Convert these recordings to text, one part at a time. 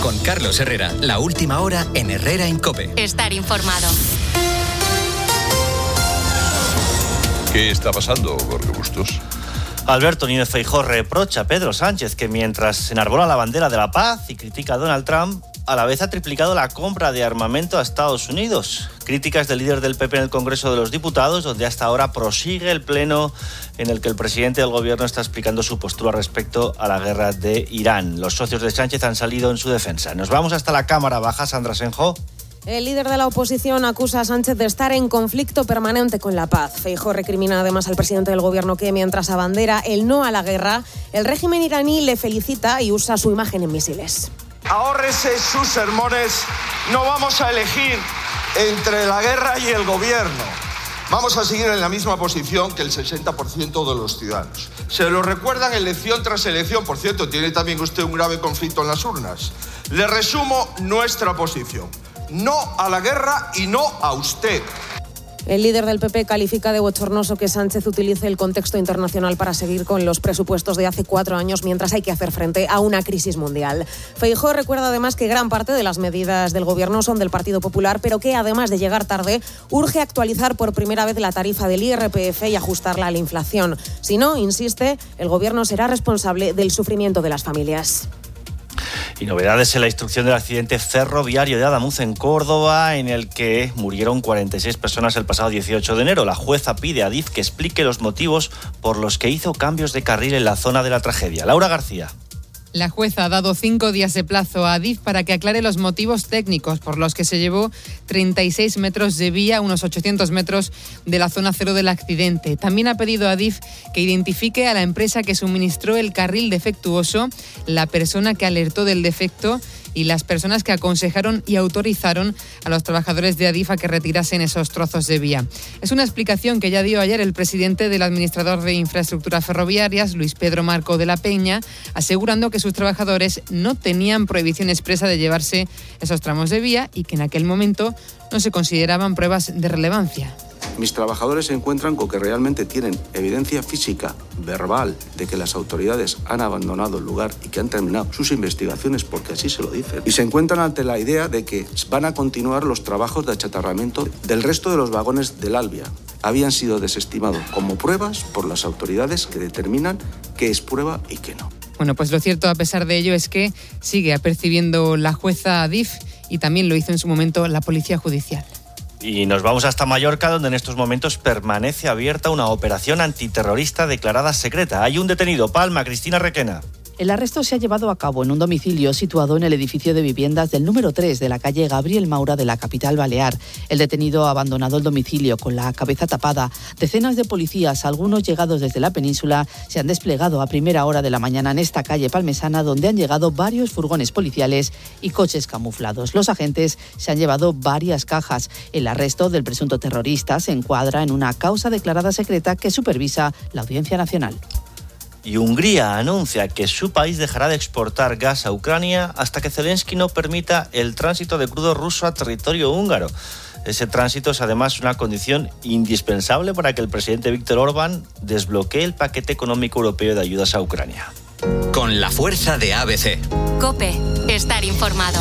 Con Carlos Herrera, la última hora en Herrera en COPE. Estar informado. ¿Qué está pasando, Jorge Bustos? Alberto Núñez Feijóo reprocha a Pedro Sánchez que mientras enarbola la bandera de la paz y critica a Donald Trump, a la vez ha triplicado la compra de armamento a Estados Unidos. Críticas del líder del PP en el Congreso de los Diputados, donde hasta ahora prosigue el pleno en el que el presidente del gobierno está explicando su postura respecto a la guerra de Irán. Los socios de Sánchez han salido en su defensa. Nos vamos hasta la Cámara Baja, Sandra Senjo. El líder de la oposición acusa a Sánchez de estar en conflicto permanente con la paz. Feijóo recrimina además al presidente del gobierno que, mientras abandera el no a la guerra, el régimen iraní le felicita y usa su imagen en misiles. Ahórrese sus sermones, no vamos a elegir entre la guerra y el gobierno. Vamos a seguir en la misma posición que el 60% de los ciudadanos. Se lo recuerdan elección tras elección. Por cierto, tiene también usted un grave conflicto en las urnas. Le resumo nuestra posición. No a la guerra y no a usted. El líder del PP califica de bochornoso que Sánchez utilice el contexto internacional para seguir con los presupuestos de hace 4 años mientras hay que hacer frente a una crisis mundial. Feijóo recuerda además que gran parte de las medidas del gobierno son del Partido Popular, pero que además de llegar tarde, urge actualizar por primera vez la tarifa del IRPF y ajustarla a la inflación. Si no, insiste, el gobierno será responsable del sufrimiento de las familias. Y novedades en la instrucción del accidente ferroviario de Adamuz en Córdoba, en el que murieron 46 personas el pasado 18 de enero. La jueza pide a Adif que explique los motivos por los que hizo cambios de carril en la zona de la tragedia. Laura García. La jueza ha dado 5 días de plazo a Adif para que aclare los motivos técnicos por los que se llevó 36 metros de vía, unos 800 metros de la zona cero del accidente. También ha pedido a Adif que identifique a la empresa que suministró el carril defectuoso, la persona que alertó del defecto y las personas que aconsejaron y autorizaron a los trabajadores de Adif a que retirasen esos trozos de vía. Es una explicación que ya dio ayer el presidente del administrador de infraestructuras ferroviarias, Luis Pedro Marco de la Peña, asegurando que sus trabajadores no tenían prohibición expresa de llevarse esos tramos de vía y que en aquel momento no se consideraban pruebas de relevancia. Mis trabajadores se encuentran con que realmente tienen evidencia física, verbal, de que las autoridades han abandonado el lugar y que han terminado sus investigaciones porque así se lo dicen. Y se encuentran ante la idea de que van a continuar los trabajos de achatarramiento del resto de los vagones del Albia. Habían sido desestimados como pruebas por las autoridades que determinan qué es prueba y qué no. Bueno, pues lo cierto a pesar de ello es que sigue apercibiendo la jueza Adif y también lo hizo en su momento la Policía Judicial. Y nos vamos hasta Mallorca, donde en estos momentos permanece abierta una operación antiterrorista declarada secreta. Hay un detenido. Palma, Cristina Requena. El arresto se ha llevado a cabo en un domicilio situado en el edificio de viviendas del número 3 de la calle Gabriel Maura de la capital balear. El detenido ha abandonado el domicilio con la cabeza tapada. Decenas de policías, algunos llegados desde la península, se han desplegado a primera hora de la mañana en esta calle palmesana, donde han llegado varios furgones policiales y coches camuflados. Los agentes se han llevado varias cajas. El arresto del presunto terrorista se encuadra en una causa declarada secreta que supervisa la Audiencia Nacional. Y Hungría anuncia que su país dejará de exportar gas a Ucrania hasta que Zelensky no permita el tránsito de crudo ruso a territorio húngaro. Ese tránsito es además una condición indispensable para que el presidente Víctor Orbán desbloquee el paquete económico europeo de ayudas a Ucrania. Con la fuerza de ABC. COPE. Estar informado.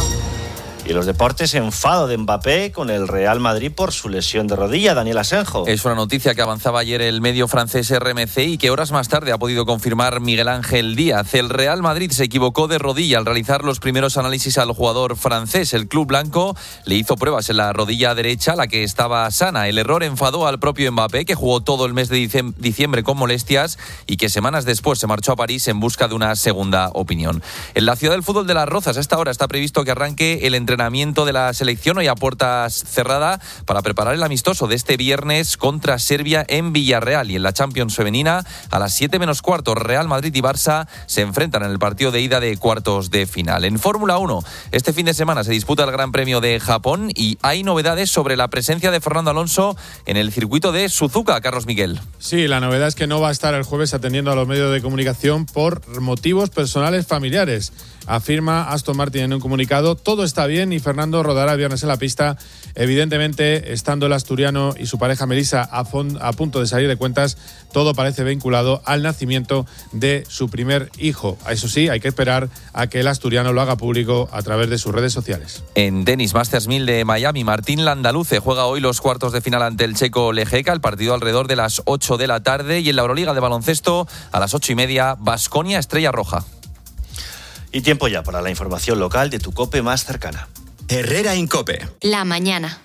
Y en los deportes, enfado de Mbappé con el Real Madrid por su lesión de rodilla. Daniel Asenjo. Es una noticia que avanzaba ayer el medio francés RMC y que horas más tarde ha podido confirmar Miguel Ángel Díaz. El Real Madrid se equivocó de rodilla al realizar los primeros análisis al jugador francés. El club blanco le hizo pruebas en la rodilla derecha, la que estaba sana. El error enfadó al propio Mbappé, que jugó todo el mes de diciembre con molestias y que semanas después se marchó a París en busca de una segunda opinión. En la ciudad del fútbol de Las Rozas, a esta hora está previsto que arranque el entrenamiento de la selección hoy a puertas cerradas para preparar el amistoso de este viernes contra Serbia en Villarreal. Y en la Champions femenina, a las 7:15, Real Madrid y Barça se enfrentan en el partido de ida de cuartos de final. En Fórmula 1, este fin de semana se disputa el Gran Premio de Japón y hay novedades sobre la presencia de Fernando Alonso en el circuito de Suzuka. Carlos Miguel. Sí, la novedad es que no va a estar el jueves atendiendo a los medios de comunicación por motivos personales familiares. Afirma Aston Martin en un comunicado: todo está bien también, y Fernando rodará el viernes en la pista. Evidentemente, estando el asturiano y su pareja Melissa a punto de salir de cuentas, todo parece vinculado al nacimiento de su primer hijo. Eso sí, hay que esperar a que el asturiano lo haga público a través de sus redes sociales. En tenis, Masters 1000 de Miami, Martín Landaluce juega hoy los cuartos de final ante el checo Lejeka, el partido alrededor de las 8 de la tarde, y en la Euroliga de baloncesto a las 8:30, Baskonia Estrella Roja. Y tiempo ya para la información local de tu COPE más cercana. Herrera Incope. La mañana.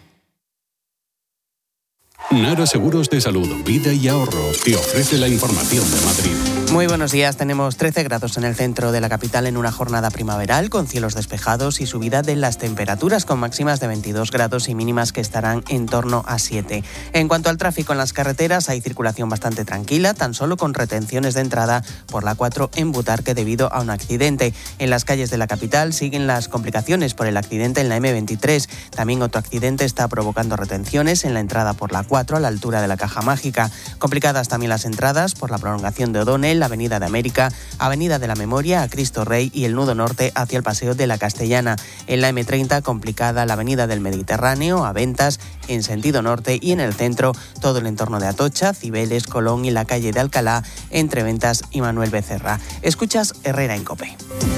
Nara Seguros de Salud, Vida y Ahorro te ofrece la información de Madrid. Muy buenos días. Tenemos 13 grados en el centro de la capital en una jornada primaveral con cielos despejados y subida de las temperaturas con máximas de 22 grados y mínimas que estarán en torno a 7. En cuanto al tráfico en las carreteras, hay circulación bastante tranquila, tan solo con retenciones de entrada por la 4 en Butarque debido a un accidente. En las calles de la capital siguen las complicaciones por el accidente en la M23. También otro accidente está provocando retenciones en la entrada por la 4 a la altura de la Caja Mágica. Complicadas también las entradas por la prolongación de O'Donnell, la Avenida de América, Avenida de la Memoria, a Cristo Rey y el nudo norte hacia el Paseo de la Castellana. En la M30 complicada la Avenida del Mediterráneo, a Ventas, en sentido norte, y en el centro todo el entorno de Atocha, Cibeles, Colón y la calle de Alcalá entre Ventas y Manuel Becerra. Escuchas Herrera en COPE.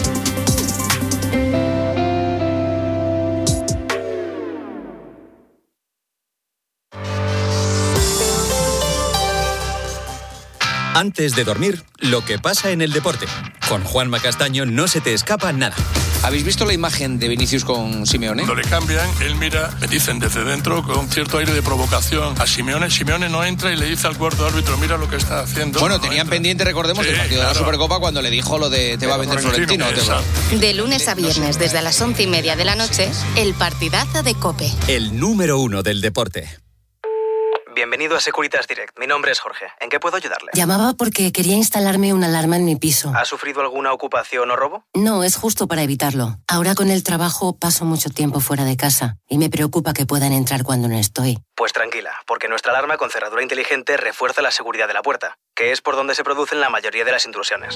Antes de dormir, lo que pasa en el deporte. Con Juanma Castaño no se te escapa nada. ¿Habéis visto la imagen de Vinicius con Simeone? Cuando le cambian, él mira, me dicen desde dentro, con cierto aire de provocación a Simeone. Simeone no entra y le dice al cuarto árbitro, mira lo que está haciendo. Bueno, tenían pendiente, recordemos, el partido de la Supercopa cuando le dijo lo de te va a vender Florentino. De lunes a viernes, desde las 11:30 de la noche, el partidazo de COPE. El número 1 del deporte. Bienvenido a Securitas Direct. Mi nombre es Jorge. ¿En qué puedo ayudarle? Llamaba porque quería instalarme una alarma en mi piso. ¿Ha sufrido alguna ocupación o robo? No, es justo para evitarlo. Ahora con el trabajo paso mucho tiempo fuera de casa y me preocupa que puedan entrar cuando no estoy. Pues tranquila, porque nuestra alarma con cerradura inteligente refuerza la seguridad de la puerta, que es por donde se producen la mayoría de las intrusiones.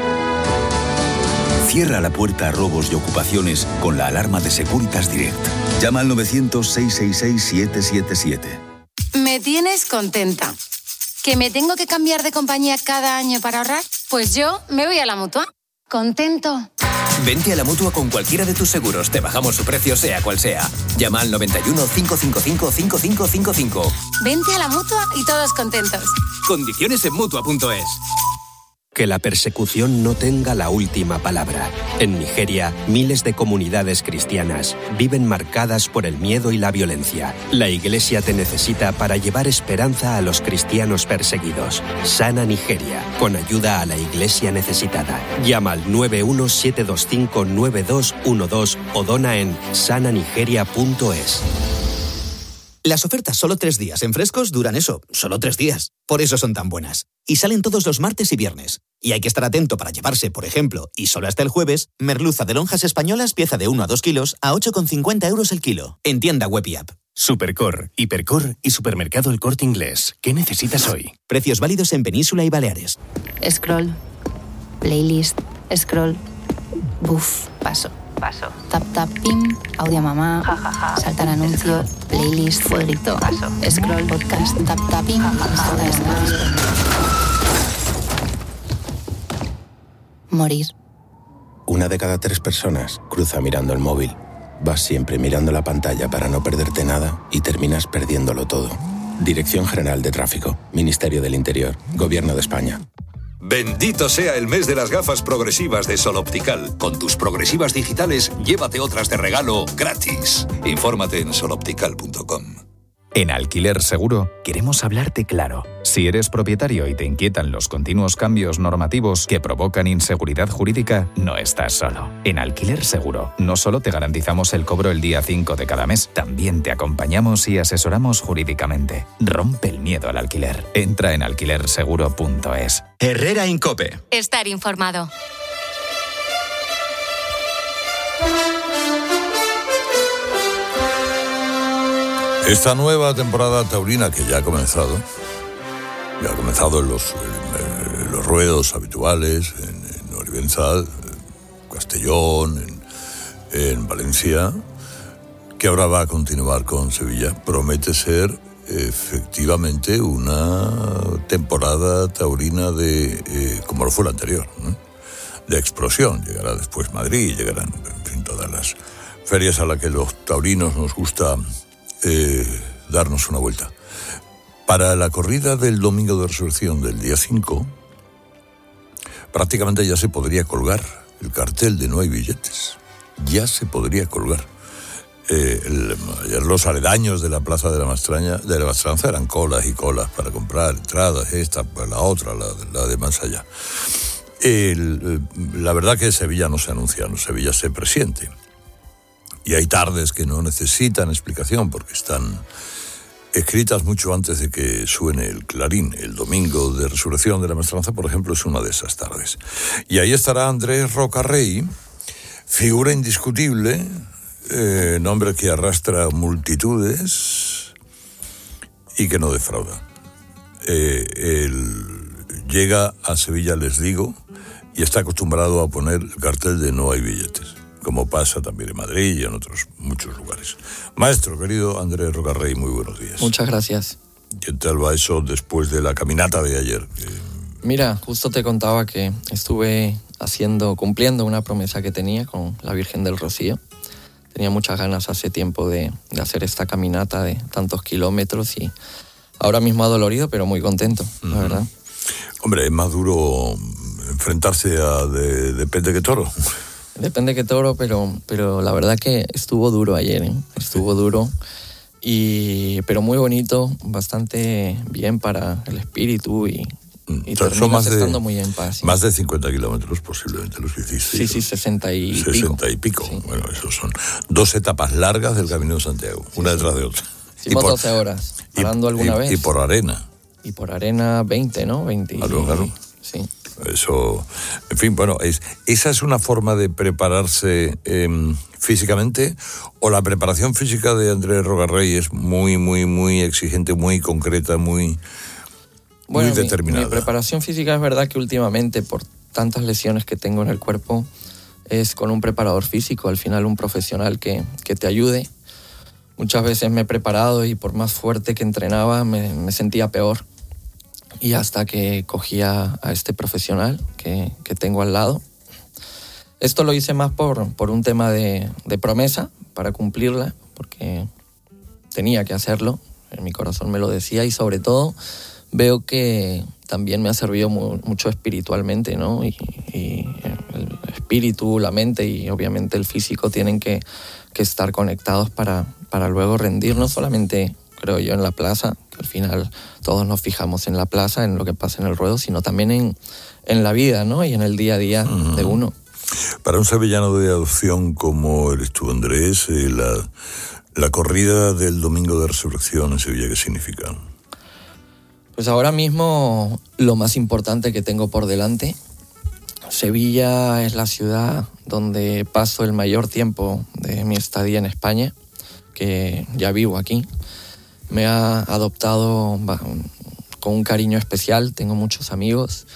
Cierra la puerta a robos y ocupaciones con la alarma de Securitas Direct. Llama al 900-666-777. Me tienes contenta. ¿Que me tengo que cambiar de compañía cada año para ahorrar? Pues yo me voy a la Mutua. ¿Contento? Vente a la Mutua con cualquiera de tus seguros. Te bajamos su precio sea cual sea. Llama al 91 555 5555. Vente a la Mutua y todos contentos. Condiciones en Mutua.es. Que la persecución no tenga la última palabra. En Nigeria, miles de comunidades cristianas viven marcadas por el miedo y la violencia. La Iglesia te necesita para llevar esperanza a los cristianos perseguidos. Sana Nigeria, con ayuda a la Iglesia necesitada. Llama al 917259212 o dona en sananigeria.es. Las ofertas solo 3 días en Frescos duran eso, solo 3 días. Por eso son tan buenas. Y salen todos los martes y viernes. Y hay que estar atento para llevarse, por ejemplo, y solo hasta el jueves, merluza de lonjas españolas pieza de 1 a 2 kilos a 8,50 € el kilo. En tienda web y app. Supercor, Hipercor y Supermercado El Corte Inglés. ¿Qué necesitas hoy? Precios válidos en Península y Baleares. Scroll. Playlist. Scroll. Buf. Paso. Tap tap pim. Audio mamá. Saltar anuncio. Playlist. Fueguito. Scroll. Podcast. Tap tap pim. Morir. 1 de cada 3 personas cruza mirando el móvil. Vas siempre mirando la pantalla para no perderte nada y terminas perdiéndolo todo. Dirección General de Tráfico, Ministerio del Interior, Gobierno de España. Bendito sea el mes de las gafas progresivas de Sol Optical. Con tus progresivas digitales, llévate otras de regalo gratis. Infórmate en soloptical.com. En Alquiler Seguro queremos hablarte claro. Si eres propietario y te inquietan los continuos cambios normativos que provocan inseguridad jurídica, no estás solo. En Alquiler Seguro no solo te garantizamos el cobro el día 5 de cada mes, también te acompañamos y asesoramos jurídicamente. Rompe el miedo al alquiler. Entra en alquilerseguro.es. Herrera Incope. Estar informado. Esta nueva temporada taurina que ya ha comenzado en los ruedos habituales, en Olivenza, en Castellón, en Valencia, que ahora va a continuar con Sevilla, promete ser efectivamente una temporada taurina de como lo fue la anterior, ¿no? De explosión. Llegará después Madrid, llegarán, en fin, todas las ferias a las que los taurinos nos gusta darnos una vuelta. Para la corrida del Domingo de Resurrección del día 5, prácticamente ya se podría colgar el cartel de no hay billetes. Ya se podría colgar. Ayer los aledaños de la Plaza de la Maestranza eran colas y colas para comprar entradas, esta, la otra, la de más allá. La verdad que Sevilla no se anuncia, Sevilla se presiente. Y hay tardes que no necesitan explicación porque están escritas mucho antes de que suene el clarín. El Domingo de Resurrección de la Maestranza, por ejemplo, es una de esas tardes. Y ahí estará Andrés Rocarrey, figura indiscutible, nombre que arrastra multitudes y que no defrauda. Llega a Sevilla, les digo, y está acostumbrado a poner el cartel de no hay billetes, como pasa también en Madrid y en otros muchos lugares. Maestro, querido Andrés Rocarrey, muy buenos días. Muchas gracias. ¿Qué tal va eso después de la caminata de ayer? Mira, justo te contaba que estuve cumpliendo una promesa que tenía con la Virgen del Rocío. Tenía muchas ganas hace tiempo de hacer esta caminata de tantos kilómetros y ahora mismo adolorido, pero muy contento, la verdad. Hombre, es más duro enfrentarse a depende qué toro. Depende qué toro, pero la verdad que estuvo duro ayer, ¿eh? Estuvo duro, pero muy bonito, bastante bien para el espíritu y terminas estando muy en paz. ¿Sí? Más de 50 kilómetros posiblemente los que hiciste. Sí, 60 y pico. 60 y pico. Sí. Bueno, esos son 2 etapas largas del Camino de Santiago, una detrás de otra. Hicimos 12 horas, parando alguna vez. Y por arena. Y por arena 20, ¿no? 20. Claro. Sí. Eso, en fin, bueno, esa es una forma de prepararse físicamente, o la preparación física de Andrés Rocarrey es muy, muy, muy exigente, muy concreta, muy determinada. Mi preparación física es verdad que últimamente, por tantas lesiones que tengo en el cuerpo, es con un preparador físico, al final un profesional que te ayude. Muchas veces me he preparado y por más fuerte que entrenaba me sentía peor. Y hasta que cogí a este profesional que tengo al lado. Esto lo hice más por un tema de promesa, para cumplirla, porque tenía que hacerlo, mi corazón me lo decía, y sobre todo veo que también me ha servido mucho espiritualmente, ¿no? Y el espíritu, la mente y obviamente el físico tienen que estar conectados para luego rendir, no solamente, creo yo, en la plaza, que al final todos nos fijamos en la plaza, en lo que pasa en el ruedo, sino también en la vida, ¿no? Y en el día a día de uno. Para un sevillano de adopción como eres tú, Andrés, la corrida del Domingo de Resurrección en Sevilla, ¿qué significa? Pues ahora mismo lo más importante que tengo por delante. Sevilla es la ciudad donde paso el mayor tiempo de mi estadía en España, que ya vivo aquí. Me ha adoptado con un cariño especial, tengo muchos amigos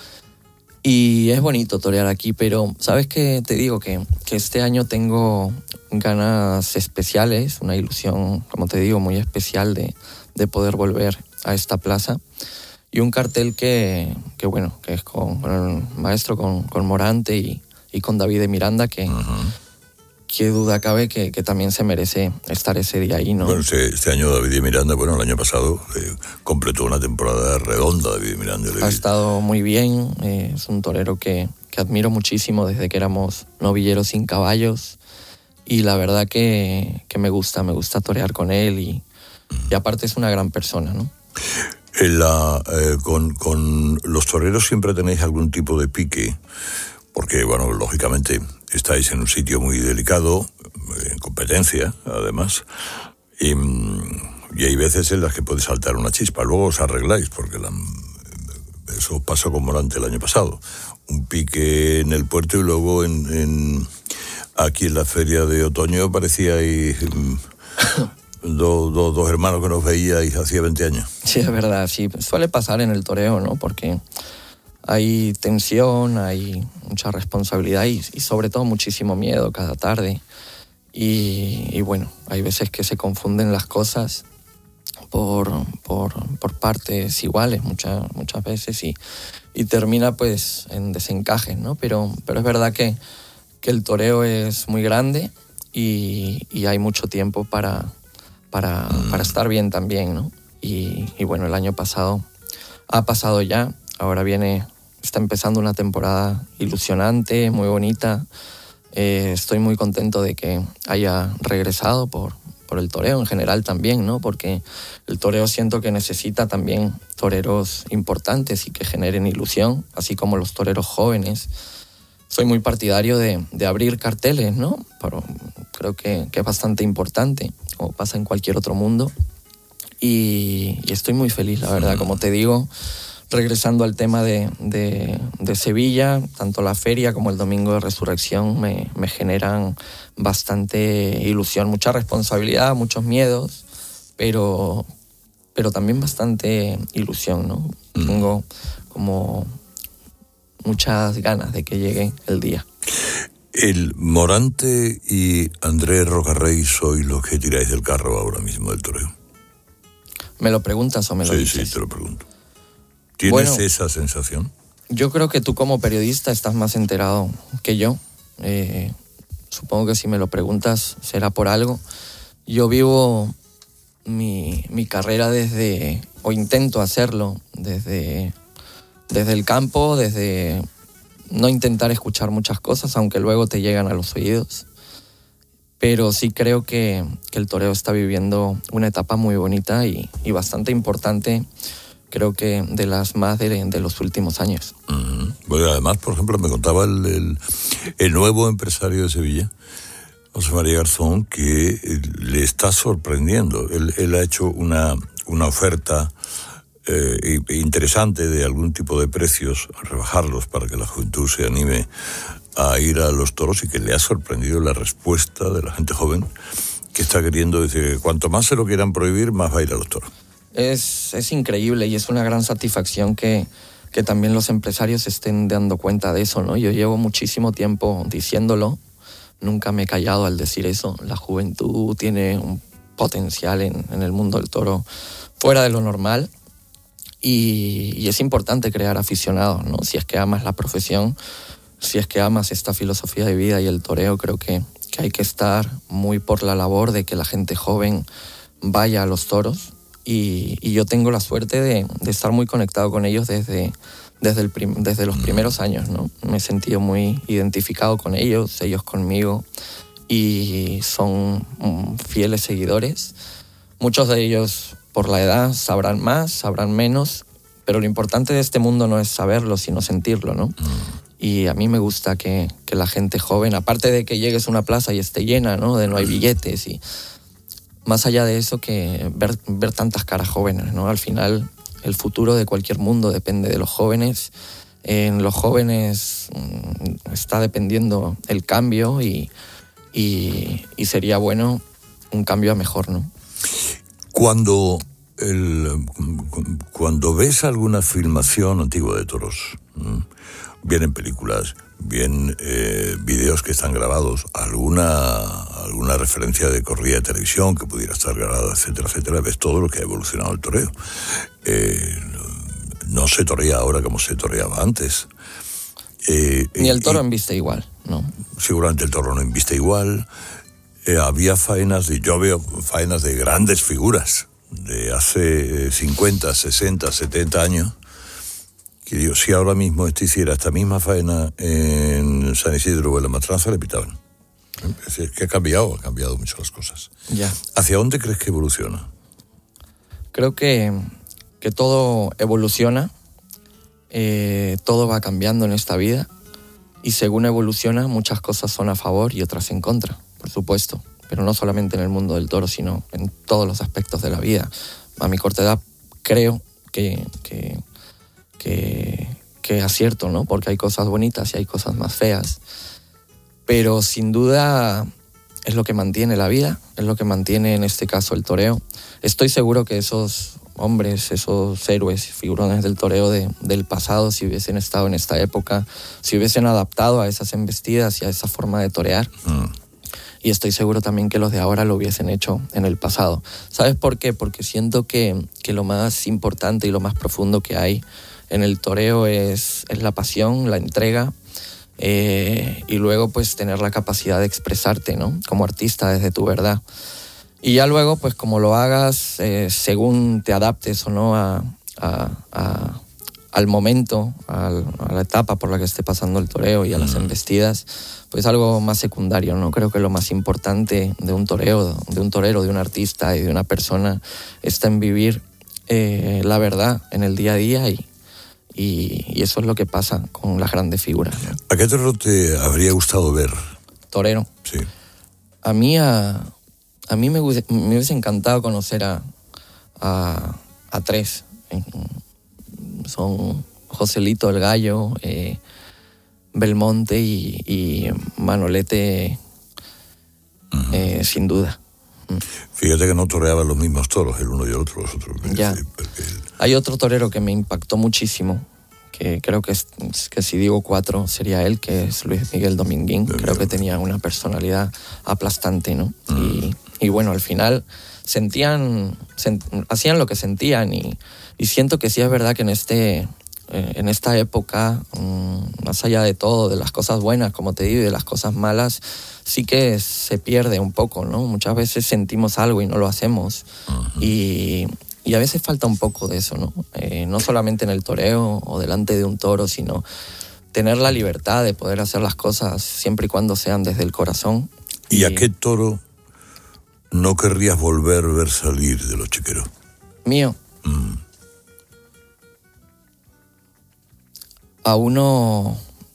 y es bonito torear aquí, pero ¿sabes qué? Te digo que este año tengo ganas especiales, una ilusión, como te digo, muy especial de poder volver a esta plaza, y un cartel que es con el maestro, con Morante y con David de Miranda, que qué duda cabe que también se merece estar ese día ahí, ¿no? Bueno, este año David de Miranda, el año pasado completó una temporada redonda David de Miranda. Ha estado muy bien, es un torero que admiro muchísimo desde que éramos novilleros sin caballos, y la verdad que me gusta torear con él, y aparte es una gran persona, ¿no? Con los toreros siempre tenéis algún tipo de pique, porque, lógicamente estáis en un sitio muy delicado, en competencia, además, y hay veces en las que puede saltar una chispa. Luego os arregláis, porque eso pasó con Morante el año pasado. Un pique en el puerto y luego aquí en la feria de otoño parecía ahí dos hermanos que nos veíais hacía 20 años. Sí, es verdad, sí. Suele pasar en el toreo, ¿no? Porque hay tensión, hay mucha responsabilidad y sobre todo muchísimo miedo cada tarde. y bueno, hay veces que se confunden las cosas por partes iguales muchas veces y termina pues en desencajes, ¿no? Pero es verdad que el toreo es muy grande y hay mucho tiempo para estar bien también, ¿no? Y bueno, el año pasado ha pasado ya, ahora está empezando una temporada ilusionante, muy bonita. Estoy muy contento de que haya regresado por el toreo en general también, ¿no? Porque el toreo siento que necesita también toreros importantes y que generen ilusión, así como los toreros jóvenes. Soy muy partidario de abrir carteles, ¿no? Pero creo que es bastante importante, como pasa en cualquier otro mundo. Y estoy muy feliz, la verdad, como te digo. Regresando al tema de Sevilla, tanto la feria como el Domingo de Resurrección me generan bastante ilusión, mucha responsabilidad, muchos miedos, pero también bastante ilusión, ¿no? Tengo como muchas ganas de que llegue el día. El Morante y Andrés Rocarrey sois los que tiráis del carro ahora mismo del toreo. ¿Me lo preguntas o me lo dices? Sí, te lo pregunto. ¿Tienes esa sensación? Yo creo que tú como periodista estás más enterado que yo. Supongo que si me lo preguntas será por algo. Yo vivo mi carrera o intento hacerlo desde el campo, desde no intentar escuchar muchas cosas, aunque luego te llegan a los oídos. Pero sí creo que el toreo está viviendo una etapa muy bonita y bastante importante. Creo que de las más de los últimos años. Bueno, además, por ejemplo, me contaba el nuevo empresario de Sevilla, José María Garzón, que le está sorprendiendo. Él ha hecho una oferta interesante de algún tipo de precios, rebajarlos para que la juventud se anime a ir a los toros, y que le ha sorprendido la respuesta de la gente joven que está queriendo decir que cuanto más se lo quieran prohibir, más va a ir a los toros. Es increíble y es una gran satisfacción que también los empresarios estén dando cuenta de eso, ¿no? Yo llevo muchísimo tiempo diciéndolo, nunca me he callado al decir eso. La juventud tiene un potencial en el mundo del toro fuera de lo normal y es importante crear aficionados, ¿no? Si es que amas la profesión, si es que amas esta filosofía de vida y el toreo, creo que hay que estar muy por la labor de que la gente joven vaya a los toros. Y yo tengo la suerte de estar muy conectado con ellos desde los primeros años, ¿no? Me he sentido muy identificado con ellos conmigo, y son fieles seguidores. Muchos de ellos, por la edad, sabrán más, sabrán menos, pero lo importante de este mundo no es saberlo, sino sentirlo, ¿no? Y a mí me gusta que la gente joven, aparte de que llegues a una plaza y esté llena, ¿no? De no hay billetes y... Más allá de eso, que ver tantas caras jóvenes, ¿no? Al final, el futuro de cualquier mundo depende de los jóvenes. En los jóvenes está dependiendo el cambio y sería bueno un cambio a mejor, ¿no? Cuando ves alguna filmación antigua de toros, bien en películas, bien vídeos que están grabados, alguna referencia de corrida de televisión que pudiera estar grabada, etcétera, etcétera, ves todo lo que ha evolucionado el toreo. No se torea ahora como se toreaba antes. Ni el toro embiste igual, ¿no? Seguramente el toro no embiste igual. Había yo veo faenas de grandes figuras de hace 50, 60, 70 años, que digo, si ahora mismo hiciera esta misma faena en San Isidro o en La Maestranza, le pitaban. Es decir, que ha cambiado mucho las cosas. Ya. ¿Hacia dónde crees que evoluciona? Creo que todo evoluciona, todo va cambiando en esta vida, y según evoluciona, muchas cosas son a favor y otras en contra, por supuesto, pero no solamente en el mundo del toro, sino en todos los aspectos de la vida. A mi corta edad creo que acierto, ¿no? Porque hay cosas bonitas y hay cosas más feas. Pero sin duda es lo que mantiene la vida, es lo que mantiene en este caso el toreo. Estoy seguro que esos hombres, esos héroes, figurones del toreo del pasado, si hubiesen estado en esta época, si hubiesen adaptado a esas embestidas y a esa forma de torear, y estoy seguro también que los de ahora lo hubiesen hecho en el pasado. ¿Sabes por qué? Porque siento que lo más importante y lo más profundo que hay en el toreo es la pasión, la entrega, y luego pues tener la capacidad de expresarte, ¿no? Como artista desde tu verdad. Y ya luego pues como lo hagas, según te adaptes o no al momento, a la etapa por la que esté pasando el toreo y a las embestidas, pues algo más secundario, ¿no? Creo que lo más importante de un torero, de un artista y de una persona está en vivir la verdad en el día a día y eso es lo que pasa con las grandes figuras, ¿no? ¿A qué torero te habría gustado ver? Torero. Sí. A mí me hubiese encantado conocer a tres. Son Joselito el Gallo, Belmonte y Manolete, sin duda. Fíjate que no toreaban los mismos toros, el uno y el otro, los otros. Ya. Hay otro torero que me impactó muchísimo, que creo que si digo 4 sería él, que es Luis Miguel Dominguín. Creo que tenía una personalidad aplastante, ¿no? Y bueno, al final hacían lo que sentían y siento que sí es verdad que en esta época, más allá de todo, de las cosas buenas, como te digo, y de las cosas malas, sí que se pierde un poco, ¿no? Muchas veces sentimos algo y no lo hacemos. Y a veces falta un poco de eso, ¿no? No solamente en el toreo o delante de un toro, sino tener la libertad de poder hacer las cosas siempre y cuando sean desde el corazón. ¿Y a qué toro no querrías volver a ver salir de los chiqueros? Mío. A uno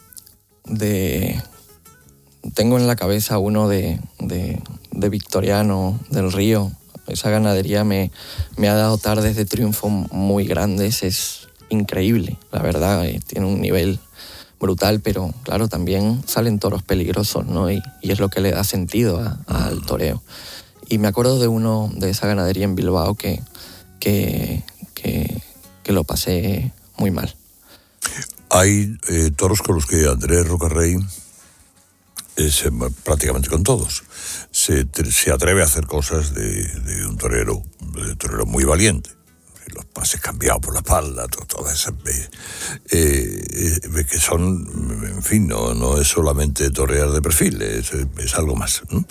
tengo en la cabeza uno de Victoriano del Río. Esa ganadería me ha dado tardes de triunfo muy grandes, es increíble, la verdad, tiene un nivel brutal, pero claro, también salen toros peligrosos, ¿no? Y es lo que le da sentido al toreo. Y me acuerdo de uno de esa ganadería en Bilbao que lo pasé muy mal. Hay toros con los que Andrés Rocarrey, prácticamente con todos, se atreve a hacer cosas de un torero muy valiente. Los pases cambiados por la espalda, todas esas que son, en fin, no es solamente torear de perfil, es algo más, ¿no?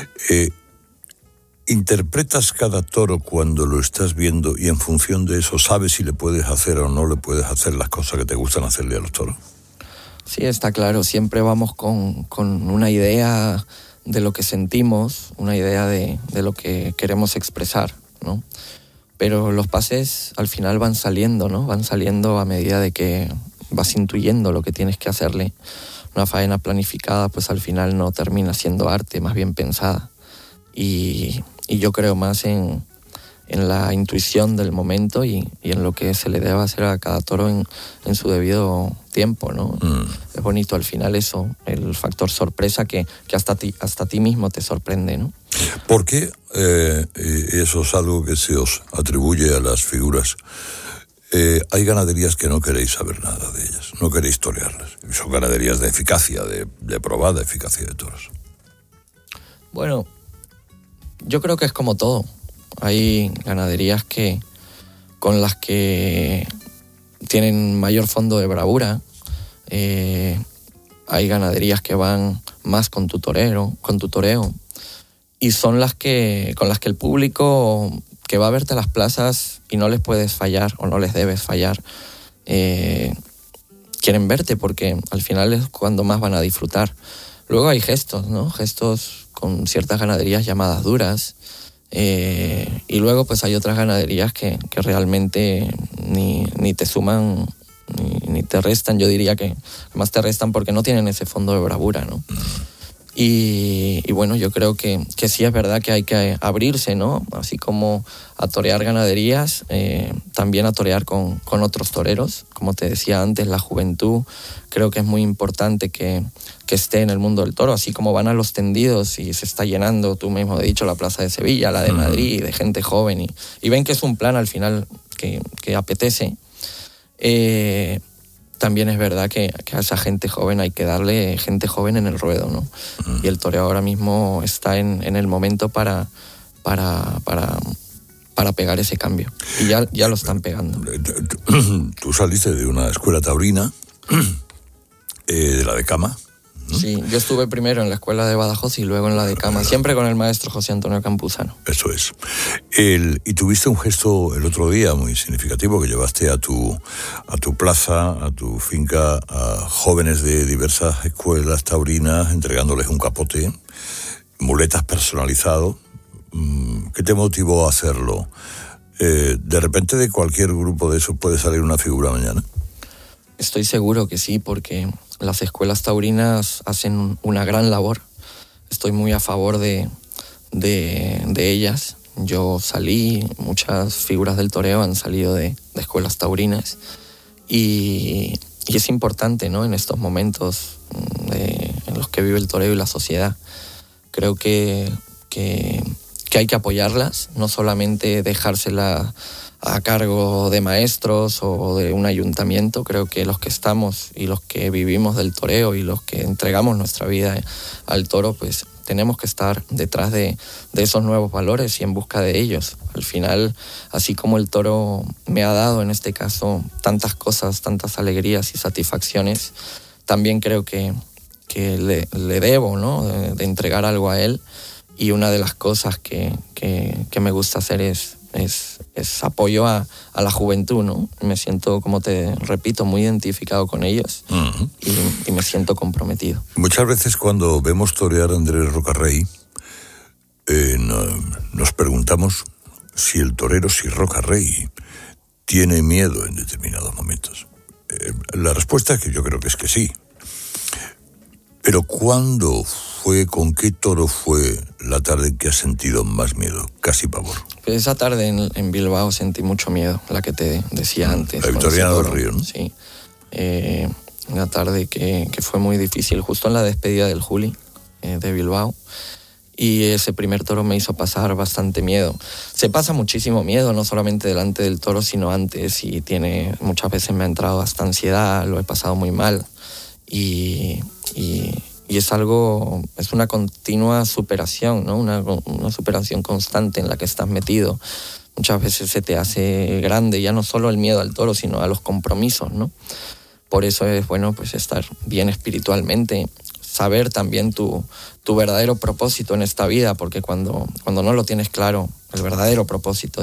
¿Interpretas cada toro cuando lo estás viendo y en función de eso sabes si le puedes hacer o no le puedes hacer las cosas que te gustan hacerle a los toros? Sí, está claro. Siempre vamos con una idea de lo que sentimos, una idea de lo que queremos expresar, ¿no? Pero los pases al final van saliendo, ¿no? Van saliendo a medida de que vas intuyendo lo que tienes que hacerle. Una faena planificada, pues al final no termina siendo arte, más bien pensada. Y yo creo más en la intuición del momento y en lo que se le debe hacer a cada toro en su debido tiempo, ¿no? Es bonito al final eso, el factor sorpresa que hasta ti mismo te sorprende, ¿no? ¿Por qué eso es algo que se os atribuye a las figuras? Hay ganaderías que no queréis saber nada de ellas, no queréis torearlas. Son ganaderías de eficacia, de probada eficacia de toros. Bueno, yo creo que es como todo. Hay ganaderías con las que tienen mayor fondo de bravura. Hay ganaderías que van más con tu toreo. Y son con las que el público que va a verte a las plazas y no les puedes fallar o no les debes fallar, quieren verte porque al final es cuando más van a disfrutar. Luego hay gestos, ¿no? Gestos con ciertas ganaderías llamadas duras. Y luego pues hay otras ganaderías que realmente ni te suman ni te restan. Yo diría que más te restan porque no tienen ese fondo de bravura, ¿no? Y bueno, yo creo que sí es verdad que hay que abrirse, ¿no? Así como a torear ganaderías, también a torear con otros toreros. Como te decía antes, la juventud creo que es muy importante que esté en el mundo del toro, así como van a los tendidos y se está llenando, tú mismo has dicho, la Plaza de Sevilla, la de Madrid, de gente joven, y ven que es un plan al final que apetece. también es verdad que a esa gente joven hay que darle gente joven en el ruedo, ¿no? Y el toreo ahora mismo está en el momento para pegar ese cambio. Y ya lo están pegando. Tú saliste de una escuela taurina, de la de Cama. ¿no? Sí, yo estuve primero en la escuela de Badajoz y luego en la de Cama, siempre con el maestro José Antonio Campuzano. Eso es. Y tuviste un gesto el otro día muy significativo, que llevaste a tu plaza, a tu finca, a jóvenes de diversas escuelas taurinas, entregándoles un capote, muletas personalizados. ¿Qué te motivó a hacerlo? ¿De repente de cualquier grupo de esos puede salir una figura mañana? Estoy seguro que sí, porque las escuelas taurinas hacen una gran labor. Estoy muy a favor de ellas. Yo salí, muchas figuras del toreo han salido de escuelas taurinas y es importante, ¿no? En estos momentos en los que vive el toreo y la sociedad. Creo que hay que apoyarlas, no solamente dejársela a cargo de maestros o de un ayuntamiento. Creo que los que estamos y los que vivimos del toreo y los que entregamos nuestra vida al toro, pues tenemos que estar detrás de esos nuevos valores y en busca de ellos. Al final, así como el toro me ha dado en este caso tantas cosas, tantas alegrías y satisfacciones, también creo que le debo, ¿no? de entregar algo a él. Y una de las cosas que me gusta hacer es apoyo a la juventud, ¿no? Me siento, como te repito, muy identificado con ellos. Uh-huh. y me siento comprometido. Muchas veces cuando vemos torear a Andrés Rocarrey, nos preguntamos si el torero, si Rocarrey tiene miedo en determinados momentos. La respuesta es que yo creo que es que sí. Pero ¿cuándo fue, con qué toro fue la tarde en que has sentido más miedo, casi pavor? Pues esa tarde en Bilbao sentí mucho miedo, la que te decía antes. La Victoriana del Río, ¿no? Sí. Una tarde que fue muy difícil, justo en la despedida del Juli de Bilbao. Y ese primer toro me hizo pasar bastante miedo. Se pasa muchísimo miedo, no solamente delante del toro, sino antes. Y muchas veces me ha entrado hasta ansiedad, lo he pasado muy mal. Y es una continua superación, ¿no? Una superación constante en la que estás metido. Muchas veces se te hace grande ya no solo el miedo al toro, sino a los compromisos, ¿no? Por eso es bueno pues estar bien espiritualmente, saber también tu verdadero propósito en esta vida, porque cuando no lo tienes claro, el verdadero propósito,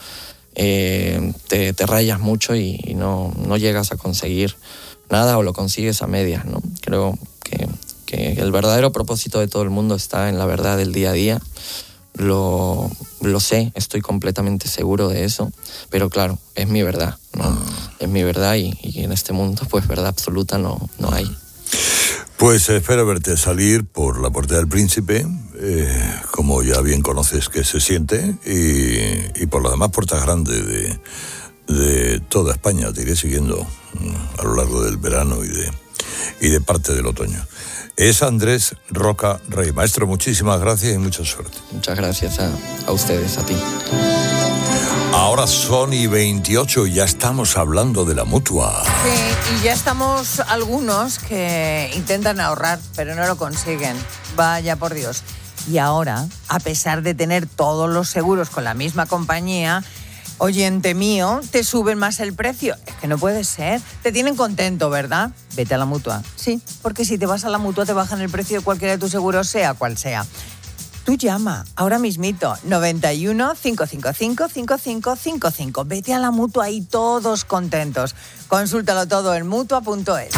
te rayas mucho y no llegas a conseguir nada o lo consigues a medias, ¿no? Creo que el verdadero propósito de todo el mundo está en la verdad del día a día. Lo sé, estoy completamente seguro de eso, pero claro, es mi verdad, ¿no? Es mi verdad y en este mundo pues verdad absoluta no hay. Pues espero verte salir por la Puerta del Príncipe, como ya bien conoces que se siente, y por las demás puertas grandes de toda España. Te iré siguiendo a lo largo del verano y de parte del otoño. Es Andrés Rocarrey. Maestro, muchísimas gracias y mucha suerte. Muchas gracias a ustedes, a ti. Ahora son y 28 y ya estamos hablando de la Mutua. Sí, y ya estamos algunos que intentan ahorrar, pero no lo consiguen. Vaya por Dios. Y ahora, a pesar de tener todos los seguros con la misma compañía, oyente mío, te suben más el precio. Es que no puede ser. Te tienen contento, ¿verdad? Vete a la Mutua. Sí, porque si te vas a la Mutua te bajan el precio de cualquiera de tus seguros, sea cual sea. Tú llama ahora mismito, 91 555 5555. Vete a la Mutua y todos contentos. Consúltalo todo en Mutua.es.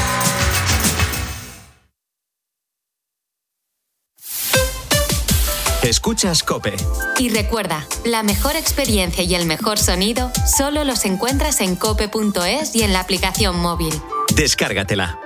Escuchas COPE. Y recuerda, la mejor experiencia y el mejor sonido solo los encuentras en cope.es y en la aplicación móvil. Descárgatela.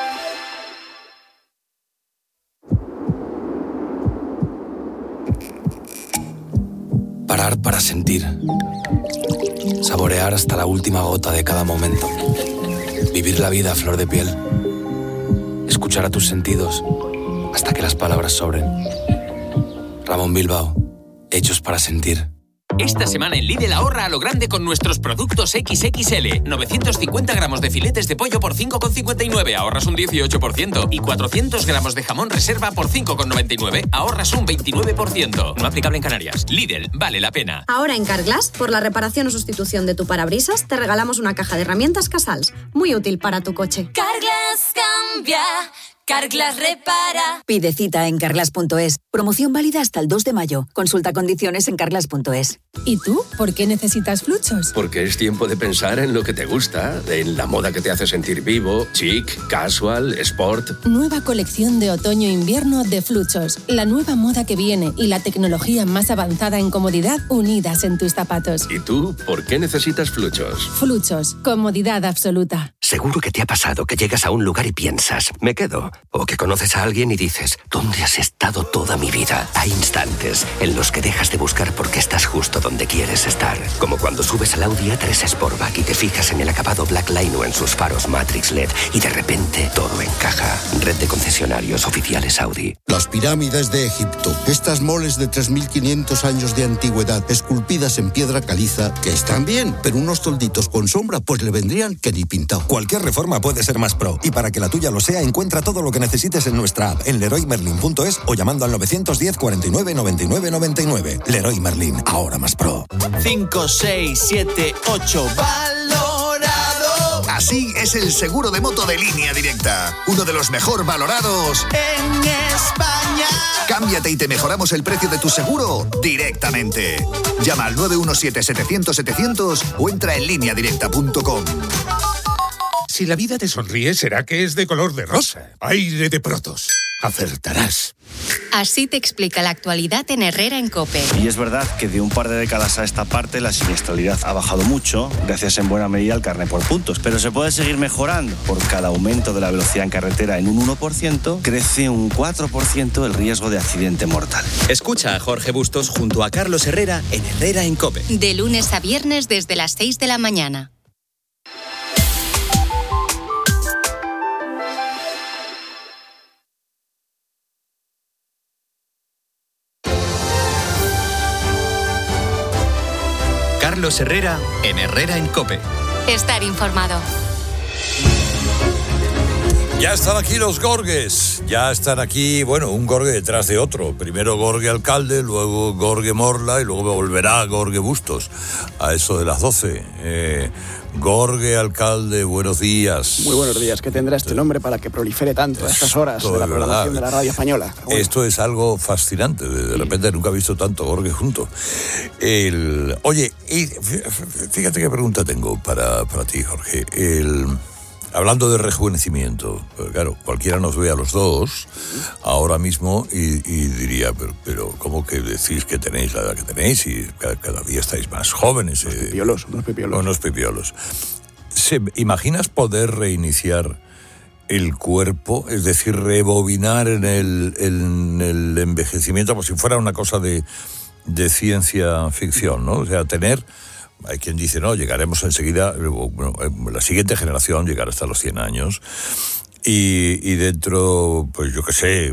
Parar para sentir. Saborear hasta la última gota de cada momento. Vivir la vida a flor de piel. Escuchar a tus sentidos hasta que las palabras sobren. Ramón Bilbao, hechos para sentir. Esta semana en Lidl ahorra a lo grande con nuestros productos XXL. 950 gramos de filetes de pollo por 5,59, ahorras un 18%. Y 400 gramos de jamón reserva por 5,99, ahorras un 29%. No aplicable en Canarias. Lidl, vale la pena. Ahora en Carglass, por la reparación o sustitución de tu parabrisas, te regalamos una caja de herramientas Casals. Muy útil para tu coche. Carglass cambia. Carglass repara. Pide cita en carglass.es. Promoción válida hasta el 2 de mayo. Consulta condiciones en carglass.es. ¿Y tú? ¿Por qué necesitas Fluchos? Porque es tiempo de pensar en lo que te gusta, en la moda que te hace sentir vivo, chic, casual, sport. Nueva colección de otoño-invierno de Fluchos. La nueva moda que viene y la tecnología más avanzada en comodidad unidas en tus zapatos. ¿Y tú? ¿Por qué necesitas Fluchos? Fluchos. Comodidad absoluta. Seguro que te ha pasado que llegas a un lugar y piensas, me quedo. O que conoces a alguien y dices, ¿dónde has estado toda mi vida? Hay instantes en los que dejas de buscar porque estás justo donde quieres estar. Como cuando subes al Audi A3 Sportback y te fijas en el acabado Black Line o en sus faros Matrix LED y de repente todo encaja. Red de concesionarios oficiales Audi. Las pirámides de Egipto. Estas moles de 3.500 años de antigüedad, esculpidas en piedra caliza, que están bien, pero unos tolditos con sombra pues le vendrían que ni pintado. Cualquier reforma puede ser más pro. Y para que la tuya lo sea, encuentra todo lo que necesites en nuestra app, en leroymerlin.es o llamando al 910 49 99 99. Leroy Merlin, ahora más pro. 5, 6, 7, 8, valorado. Así es el seguro de moto de Línea Directa. Uno de los mejor valorados en España. Cámbiate y te mejoramos el precio de tu seguro directamente. Llama al 917-700-700 o entra en lineadirecta.com. Si la vida te sonríe, será que es de color de rosa. Aire de Protos. Acertarás. Así te explica la actualidad en Herrera en COPE. Y es verdad que de un par de décadas a esta parte la siniestralidad ha bajado mucho, gracias en buena medida al carné por puntos. Pero se puede seguir mejorando. Por cada aumento de la velocidad en carretera en un 1%, crece un 4% el riesgo de accidente mortal. Escucha a Jorge Bustos junto a Carlos Herrera en Herrera en COPE. De lunes a viernes desde las 6 de la mañana. Carlos Herrera en Herrera en COPE. Estar informado. Ya están aquí los Gorges, ya están aquí, bueno, un Gorge detrás de otro. Primero Gorge Alcalde, luego Gorge Morla y luego volverá Gorge Bustos a eso de las 12. Gorge Alcalde, buenos días. Muy buenos días. ¿Qué tendrá este nombre para que prolifere tanto a estas horas de la programación de la radio española? Bueno. Esto es algo fascinante. De repente nunca he visto tanto Gorge junto. Oye, fíjate qué pregunta tengo para ti, Jorge. Hablando de rejuvenecimiento, claro, cualquiera nos ve a los dos ahora mismo y diría, pero ¿cómo que decís que tenéis la edad que tenéis y cada día estáis más jóvenes? Unos pipiolos. ¿Imaginas poder reiniciar el cuerpo? Es decir, rebobinar en el envejecimiento como si fuera una cosa de ciencia ficción, ¿no? O sea, hay quien dice, no, llegaremos enseguida, bueno, la siguiente generación llegará hasta los 100 años y dentro, pues yo qué sé,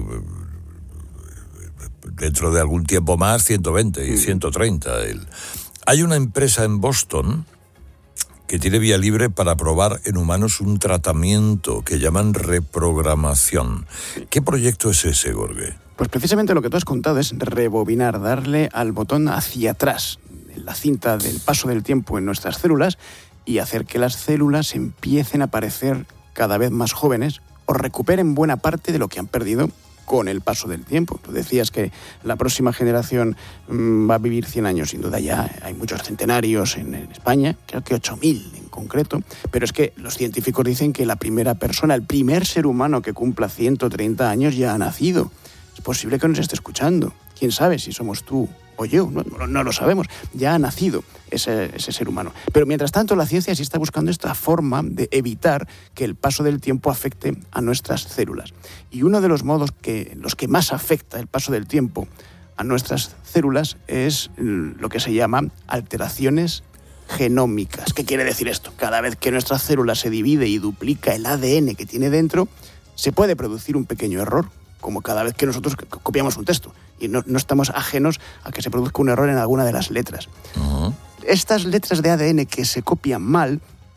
dentro de algún tiempo más, 120 y 130. Hay una empresa en Boston que tiene vía libre para probar en humanos un tratamiento que llaman reprogramación. ¿Qué proyecto es ese, Gorge? Pues precisamente lo que tú has contado es rebobinar, darle al botón hacia atrás, la cinta del paso del tiempo en nuestras células y hacer que las células empiecen a parecer cada vez más jóvenes o recuperen buena parte de lo que han perdido con el paso del tiempo. Tú decías que la próxima generación va a vivir 100 años, sin duda ya hay muchos centenarios en España, creo que 8.000 en concreto, pero es que los científicos dicen que la primera persona, el primer ser humano que cumpla 130 años ya ha nacido. Es posible que nos esté escuchando. ¿Quién sabe si somos tú o yo? No lo sabemos. Ya ha nacido ese ser humano. Pero mientras tanto, la ciencia sí está buscando esta forma de evitar que el paso del tiempo afecte a nuestras células. Y uno de los modos los que más afecta el paso del tiempo a nuestras células es lo que se llama alteraciones genómicas. ¿Qué quiere decir esto? Cada vez que nuestra célula se divide y duplica el ADN que tiene dentro, se puede producir un pequeño error como cada vez que nosotros copiamos un texto. Y no estamos ajenos a que se produzca un error en alguna de las letras. Uh-huh. Estas letras de ADN que se copian mal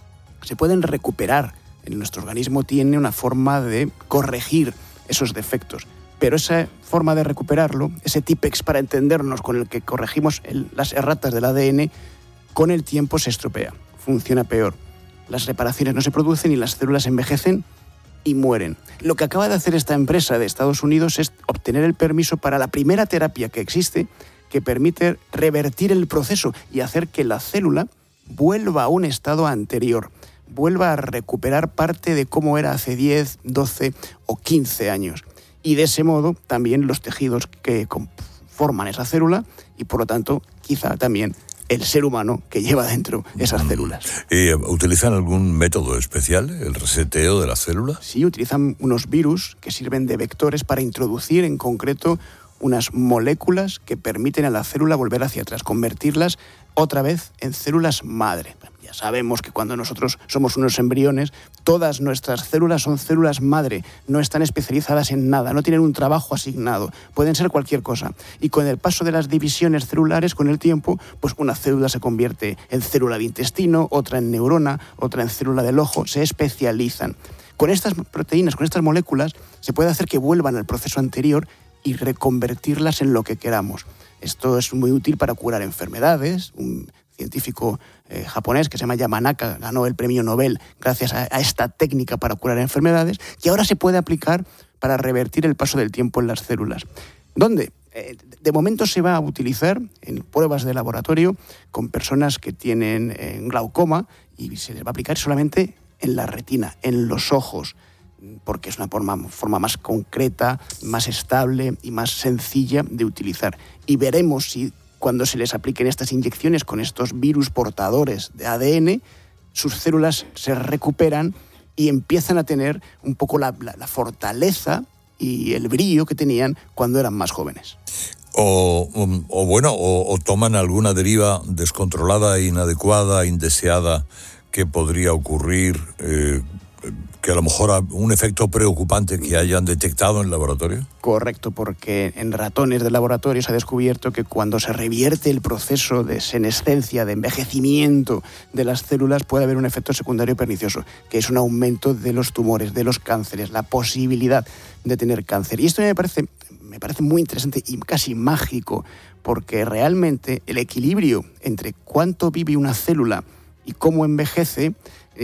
se pueden recuperar. Nuestro organismo tiene una forma de corregir esos defectos. Pero esa forma de recuperarlo, ese típex para entendernos con el que corregimos las erratas del ADN, con el tiempo se estropea, funciona peor. Las reparaciones no se producen y las células envejecen y mueren. Lo que acaba de hacer esta empresa de Estados Unidos es obtener el permiso para la primera terapia que existe que permite revertir el proceso y hacer que la célula vuelva a un estado anterior, vuelva a recuperar parte de cómo era hace 10, 12 o 15 años. Y de ese modo también los tejidos que forman esa célula y por lo tanto quizá también el ser humano que lleva dentro esas células. ¿Utilizan algún método especial, el reseteo de la célula? Sí, utilizan unos virus que sirven de vectores para introducir en concreto unas moléculas que permiten a la célula volver hacia atrás, convertirlas otra vez en células madre. Ya sabemos que cuando nosotros somos unos embriones, todas nuestras células son células madre, no están especializadas en nada, no tienen un trabajo asignado, pueden ser cualquier cosa. Y con el paso de las divisiones celulares, con el tiempo, pues una célula se convierte en célula de intestino, otra en neurona, otra en célula del ojo, se especializan. Con estas proteínas, con estas moléculas, se puede hacer que vuelvan al proceso anterior y reconvertirlas en lo que queramos. Esto es muy útil para curar enfermedades. Un científico japonés que se llama Yamanaka ganó el premio Nobel gracias a esta técnica para curar enfermedades y ahora se puede aplicar para revertir el paso del tiempo en las células. ¿Dónde? De momento se va a utilizar en pruebas de laboratorio con personas que tienen glaucoma y se les va a aplicar solamente en la retina, en los ojos, porque es una forma más concreta, más estable y más sencilla de utilizar. Y veremos si cuando se les apliquen estas inyecciones con estos virus portadores de ADN, sus células se recuperan y empiezan a tener un poco la fortaleza y el brillo que tenían cuando eran más jóvenes. O toman alguna deriva descontrolada, inadecuada, indeseada que podría ocurrir, que a lo mejor un efecto preocupante que hayan detectado en el laboratorio. Correcto, porque en ratones de laboratorio se ha descubierto que cuando se revierte el proceso de senescencia, de envejecimiento de las células, puede haber un efecto secundario pernicioso, que es un aumento de los tumores, de los cánceres, la posibilidad de tener cáncer. Y esto me parece muy interesante y casi mágico, porque realmente el equilibrio entre cuánto vive una célula y cómo envejece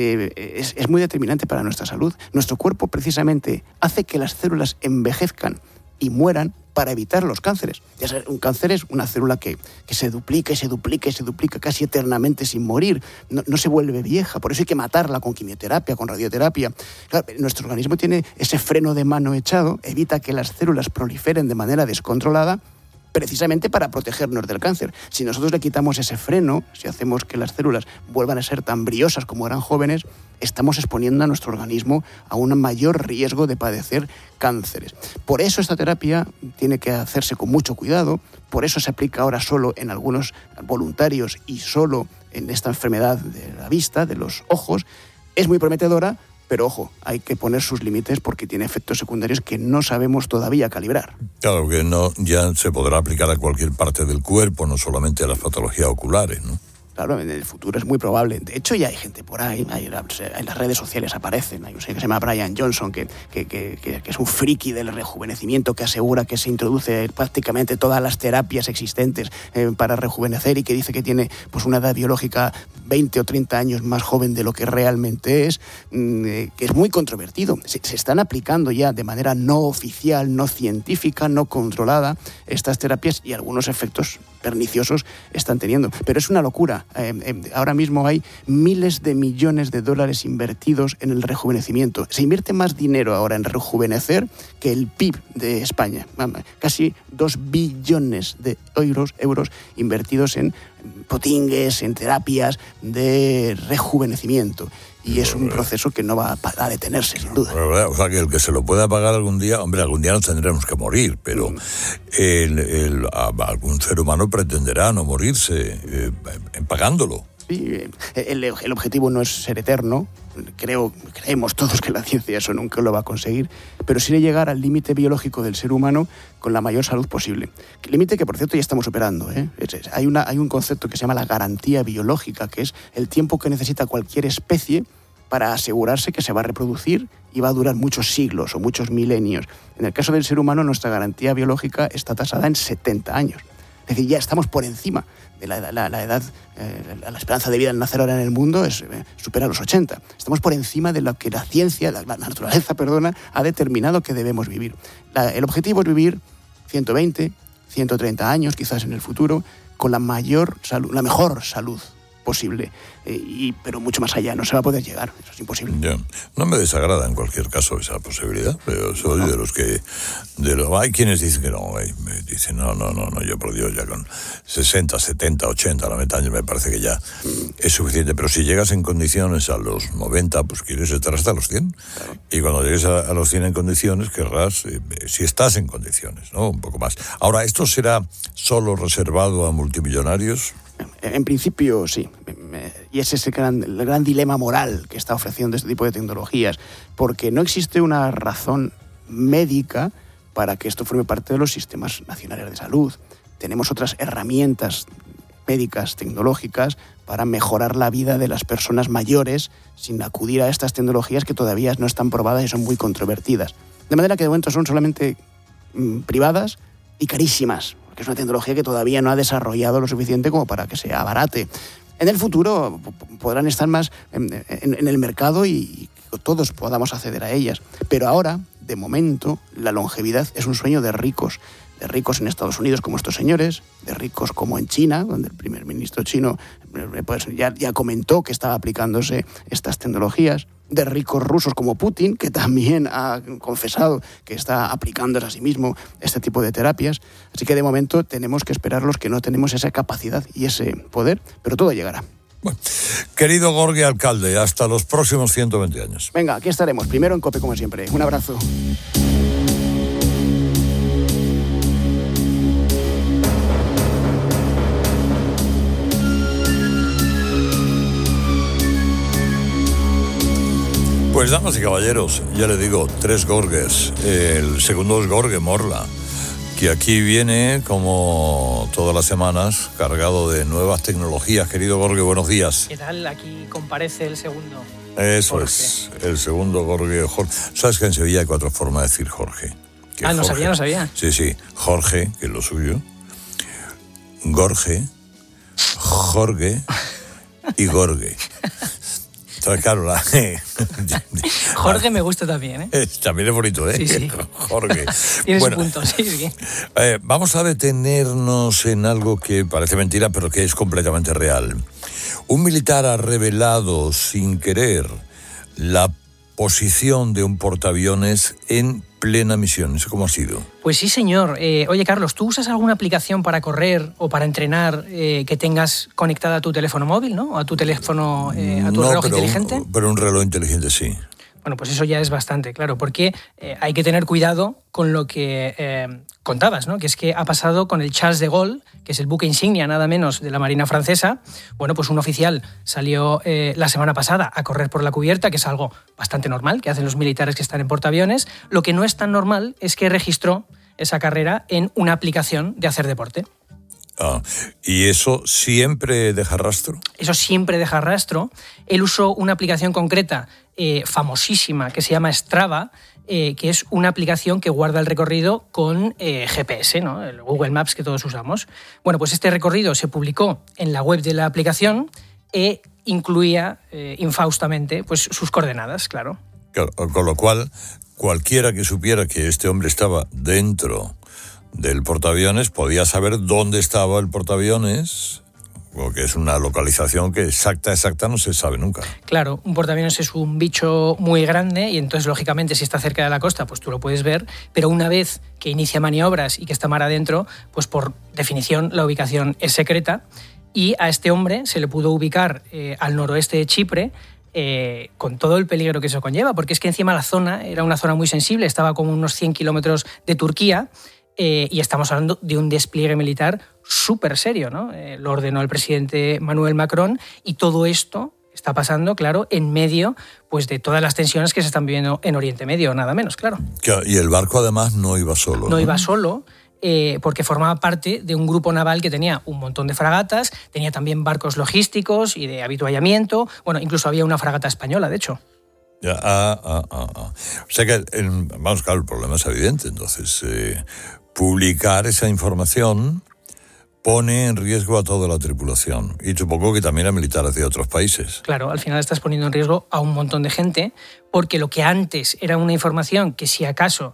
es muy determinante para nuestra salud. Nuestro cuerpo precisamente hace que las células envejezcan y mueran para evitar los cánceres. Ya sabes, un cáncer es una célula que se duplica y se duplica y se duplica casi eternamente sin morir. No se vuelve vieja, por eso hay que matarla con quimioterapia, con radioterapia. Claro, nuestro organismo tiene ese freno de mano echado, evita que las células proliferen de manera descontrolada, precisamente para protegernos del cáncer. Si nosotros le quitamos ese freno, si hacemos que las células vuelvan a ser tan briosas como eran jóvenes, estamos exponiendo a nuestro organismo a un mayor riesgo de padecer cánceres. Por eso esta terapia tiene que hacerse con mucho cuidado, por eso se aplica ahora solo en algunos voluntarios y solo en esta enfermedad de la vista, de los ojos. Es muy prometedora, pero ojo, hay que poner sus límites porque tiene efectos secundarios que no sabemos todavía calibrar. Claro que ya se podrá aplicar a cualquier parte del cuerpo, no solamente a las patologías oculares, ¿no? Claro, en el futuro es muy probable. De hecho, ya hay gente por ahí, en las redes sociales aparecen. Hay un señor que se llama Brian Johnson, que es un friki del rejuvenecimiento, que asegura que se introduce prácticamente todas las terapias existentes para rejuvenecer y que dice que tiene pues una edad biológica 20 o 30 años más joven de lo que realmente es, que es muy controvertido. Se están aplicando ya de manera no oficial, no científica, no controlada estas terapias y algunos efectos perniciosos están teniendo. Pero es una locura. Ahora mismo hay miles de millones de dólares invertidos en el rejuvenecimiento. Se invierte más dinero ahora en rejuvenecer que el PIB de España. Casi 2 billones de euros invertidos en potingues, en terapias de rejuvenecimiento. Y es un proceso que no va a detenerse, sin duda. O sea, que el que se lo pueda pagar algún día, hombre, algún día nos tendremos que morir, pero algún ser humano pretenderá no morirse pagándolo. Sí, el objetivo no es ser eterno, creemos todos que la ciencia eso nunca lo va a conseguir, pero sí de llegar al límite biológico del ser humano con la mayor salud posible. Límite que, por cierto, ya estamos superando, ¿eh? Hay un concepto que se llama la garantía biológica, que es el tiempo que necesita cualquier especie para asegurarse que se va a reproducir y va a durar muchos siglos o muchos milenios. En el caso del ser humano, nuestra garantía biológica está tasada en 70 años. Es decir, ya estamos por encima de la edad, la esperanza de vida al nacer ahora en el mundo supera los 80. Estamos por encima de lo que la ciencia, la naturaleza, ha determinado que debemos vivir. El objetivo es vivir 120, 130 años, quizás en el futuro, con la mejor salud posible, pero mucho más allá no se va a poder llegar, eso es imposible. Ya. No me desagrada en cualquier caso esa posibilidad, pero soy de los que hay quienes dicen que no, me dicen no, yo por Dios, ya con 60, 70, 80, 90 años me parece que ya es suficiente, pero si llegas en condiciones a los 90, pues quieres estar hasta los 100, claro. Y cuando llegues a los 100 en condiciones querrás, si estás en condiciones, ¿no? Un poco más. Ahora, ¿esto será solo reservado a multimillonarios? En principio, sí. Y ese es el gran dilema moral que está ofreciendo este tipo de tecnologías, porque no existe una razón médica para que esto forme parte de los sistemas nacionales de salud. Tenemos otras herramientas médicas, tecnológicas, para mejorar la vida de las personas mayores sin acudir a estas tecnologías que todavía no están probadas y son muy controvertidas. De manera que de momento son solamente privadas y carísimas, porque es una tecnología que todavía no ha desarrollado lo suficiente como para que sea barate. En el futuro podrán estar más en el mercado y todos podamos acceder a ellas. Pero ahora, de momento, la longevidad es un sueño de ricos en Estados Unidos como estos señores, de ricos como en China, donde el primer ministro chino pues, ya comentó que estaba aplicándose estas tecnologías, de ricos rusos como Putin, que también ha confesado que está aplicándose a sí mismo este tipo de terapias. Así que de momento tenemos que esperar los que no tenemos esa capacidad y ese poder, pero todo llegará. Bueno, querido Gorge Alcalde, hasta los próximos 120 años. Venga, aquí estaremos, primero en COPE como siempre. Un abrazo. Pues damas y caballeros, ya le digo, 3 Gorges. El segundo es Gorge Morla, que aquí viene, como todas las semanas, cargado de nuevas tecnologías. Querido Gorge, buenos días. ¿Qué tal? Aquí comparece el segundo. Eso Jorge. Es, el segundo Gorge. Jorge. ¿Sabes que en Sevilla hay 4 formas de decir Jorge? Que no Jorge, no sabía. Sí. Jorge, que es lo suyo. Gorge, Jorge y Gorge. Claro, Jorge me gusta también, ¿eh? También es bonito, ¿eh? Sí. Jorge. Tiene su punto, sí. Vamos a detenernos en algo que parece mentira, pero que es completamente real. Un militar ha revelado sin querer la posición de un portaaviones en plena misión. ¿Eso cómo ha sido? Pues sí, señor. Oye, Carlos, ¿tú usas alguna aplicación para correr o para entrenar que tengas conectada a tu teléfono móvil, ¿no? A tu teléfono, a tu reloj inteligente. Pero un reloj inteligente sí. Bueno, pues eso ya es bastante, claro, porque hay que tener cuidado con lo que contabas, ¿no? Que es que ha pasado con el Charles de Gaulle, que es el buque insignia nada menos de la Marina francesa. Bueno, pues un oficial salió la semana pasada a correr por la cubierta, que es algo bastante normal que hacen los militares que están en portaaviones. Lo que no es tan normal es que registró esa carrera en una aplicación de hacer deporte. ¿Y eso siempre deja rastro? Eso siempre deja rastro. Él usó una aplicación concreta, famosísima, que se llama Strava, que es una aplicación que guarda el recorrido con GPS, ¿no? El Google Maps que todos usamos. Bueno, pues este recorrido se publicó en la web de la aplicación e incluía infaustamente pues, sus coordenadas, claro. Con lo cual, cualquiera que supiera que este hombre estaba dentro del portaaviones podía saber dónde estaba el portaaviones, porque es una localización que exacta no se sabe nunca. Claro, un portaaviones es un bicho muy grande y entonces, lógicamente, si está cerca de la costa, pues tú lo puedes ver, pero una vez que inicia maniobras y que está mar adentro, pues por definición la ubicación es secreta y a este hombre se le pudo ubicar al noroeste de Chipre, con todo el peligro que eso conlleva, porque es que encima la zona era una zona muy sensible, estaba como unos 100 kilómetros de Turquía, y estamos hablando de un despliegue militar súper serio, ¿no? Lo ordenó el presidente Emmanuel Macron y todo esto está pasando, claro, en medio pues, de todas las tensiones que se están viviendo en Oriente Medio, nada menos, claro. Y el barco además no iba solo. No iba solo, porque formaba parte de un grupo naval que tenía un montón de fragatas, tenía también barcos logísticos y de avituallamiento, bueno, incluso había una fragata española, de hecho. Ya, O sea que, vamos, claro, el problema es evidente. Entonces, publicar esa información pone en riesgo a toda la tripulación. Y supongo que también a militares de otros países. Claro, al final estás poniendo en riesgo a un montón de gente, porque lo que antes era una información que si acaso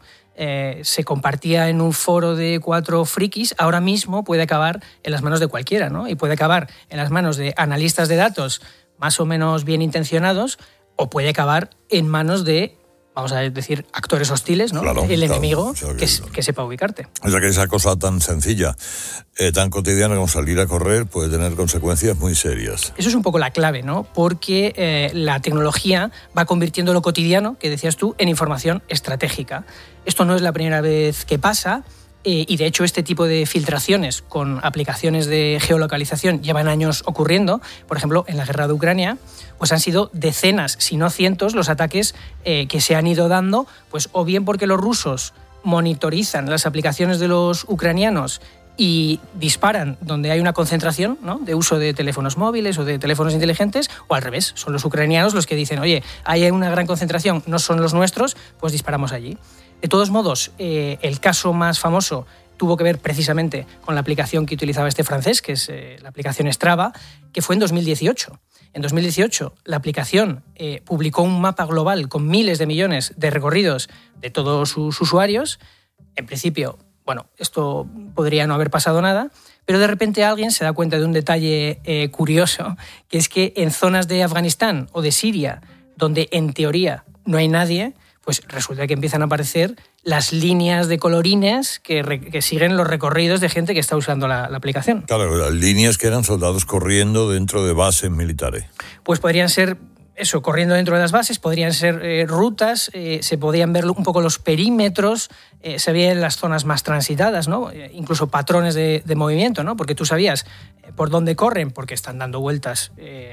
se compartía en un foro de 4 frikis, ahora mismo puede acabar en las manos de cualquiera, ¿no? Y puede acabar en las manos de analistas de datos más o menos bien intencionados, o puede acabar en manos de, vamos a decir, actores hostiles, ¿no? Claro, el enemigo, claro, que sepa ubicarte. O sea que esa cosa tan sencilla, tan cotidiana como salir a correr, puede tener consecuencias muy serias. Eso es un poco la clave, ¿no? Porque la tecnología va convirtiendo lo cotidiano, que decías tú, en información estratégica. Esto no es la primera vez que pasa. Y de hecho este tipo de filtraciones con aplicaciones de geolocalización llevan años ocurriendo. Por ejemplo, en la guerra de Ucrania, pues han sido decenas, si no cientos, los ataques que se han ido dando, pues o bien porque los rusos monitorizan las aplicaciones de los ucranianos y disparan donde hay una concentración, ¿no?, de uso de teléfonos móviles o de teléfonos inteligentes, o al revés, son los ucranianos los que dicen, oye, hay una gran concentración, no son los nuestros, pues disparamos allí. De todos modos, el caso más famoso tuvo que ver precisamente con la aplicación que utilizaba este francés, que es la aplicación Strava, que fue en 2018. En 2018 la aplicación publicó un mapa global con miles de millones de recorridos de todos sus usuarios. En principio, bueno, esto podría no haber pasado nada, pero de repente alguien se da cuenta de un detalle curioso, que es que en zonas de Afganistán o de Siria, donde en teoría no hay nadie, pues resulta que empiezan a aparecer las líneas de colorines que siguen los recorridos de gente que está usando la aplicación. Claro, las líneas que eran soldados corriendo dentro de bases militares. Pues podrían ser eso, corriendo dentro de las bases, podrían ser rutas, se podían ver un poco los perímetros, se veían las zonas más transitadas, ¿no? Incluso patrones de movimiento, ¿no? Porque tú sabías por dónde corren, porque están dando vueltas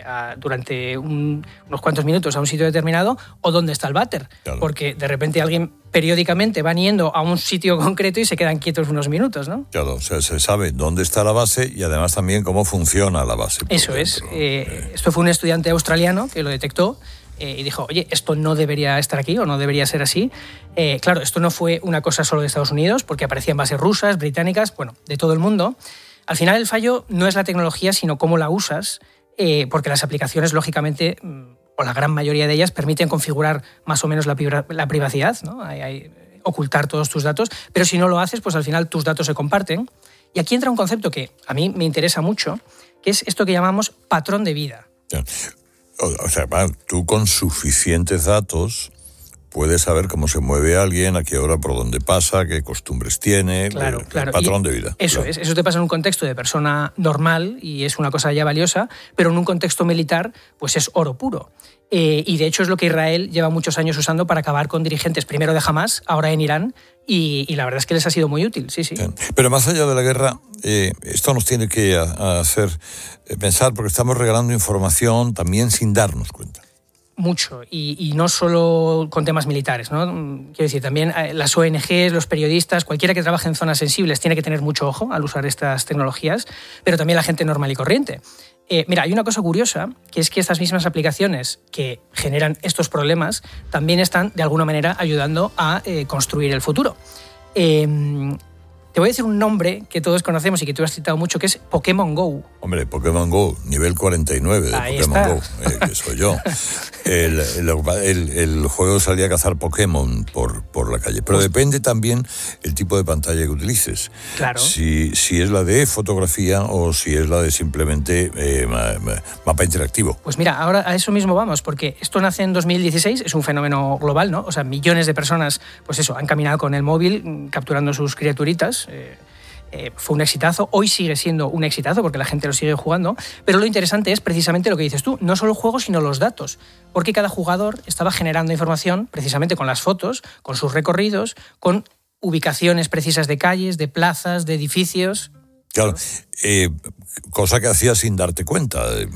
durante unos cuantos minutos a un sitio determinado, o dónde está el váter, claro. Porque de repente alguien periódicamente van yendo a un sitio concreto y se quedan quietos unos minutos, ¿no? Claro, o sea, se sabe dónde está la base y además también cómo funciona la base. Eso es. Esto fue un estudiante australiano que lo detectó y dijo, oye, esto no debería estar aquí o no debería ser así. Claro, esto no fue una cosa solo de Estados Unidos, porque aparecían bases rusas, británicas, bueno, de todo el mundo. Al final el fallo no es la tecnología, sino cómo la usas, porque las aplicaciones, lógicamente, o la gran mayoría de ellas, permiten configurar más o menos la privacidad, ¿no? Ocultar todos tus datos, pero si no lo haces, pues al final tus datos se comparten. Y aquí entra un concepto que a mí me interesa mucho, que es esto que llamamos patrón de vida. O sea, tú con suficientes datos puedes saber cómo se mueve alguien, a qué hora, por dónde pasa, qué costumbres tiene, claro. El patrón de vida. Eso claro. es, eso te pasa en un contexto de persona normal y es una cosa ya valiosa, pero en un contexto militar pues es oro puro. Y de hecho es lo que Israel lleva muchos años usando para acabar con dirigentes, primero de Hamas, ahora en Irán, y la verdad es que les ha sido muy útil, sí. Pero más allá de la guerra, esto nos tiene que hacer pensar, porque estamos regalando información también sin darnos cuenta. Mucho, y no solo con temas militares, ¿no? Quiero decir, también las ONGs, los periodistas, cualquiera que trabaje en zonas sensibles tiene que tener mucho ojo al usar estas tecnologías, pero también la gente normal y corriente. Mira, hay una cosa curiosa, que es que estas mismas aplicaciones que generan estos problemas también están, de alguna manera, ayudando a construir el futuro. Te voy a decir un nombre que todos conocemos y que tú has citado mucho, que es Pokémon Go. Hombre, Pokémon Go, nivel 49 de Ahí Pokémon está. Go, que soy yo. El juego salía a cazar Pokémon por la calle, pero depende también el tipo de pantalla que utilices. Claro. Si es la de fotografía o si es la de simplemente mapa interactivo. Pues mira, ahora a eso mismo vamos, porque esto nace en 2016, es un fenómeno global, ¿no? O sea, millones de personas, pues eso, han caminado con el móvil capturando sus criaturitas. Fue un exitazo, hoy sigue siendo un exitazo porque la gente lo sigue jugando, pero lo interesante es precisamente lo que dices tú, no solo el juego sino los datos, porque cada jugador estaba generando información precisamente con las fotos, con sus recorridos, con ubicaciones precisas de calles, de plazas, de edificios. Claro, cosa que hacías sin darte cuenta.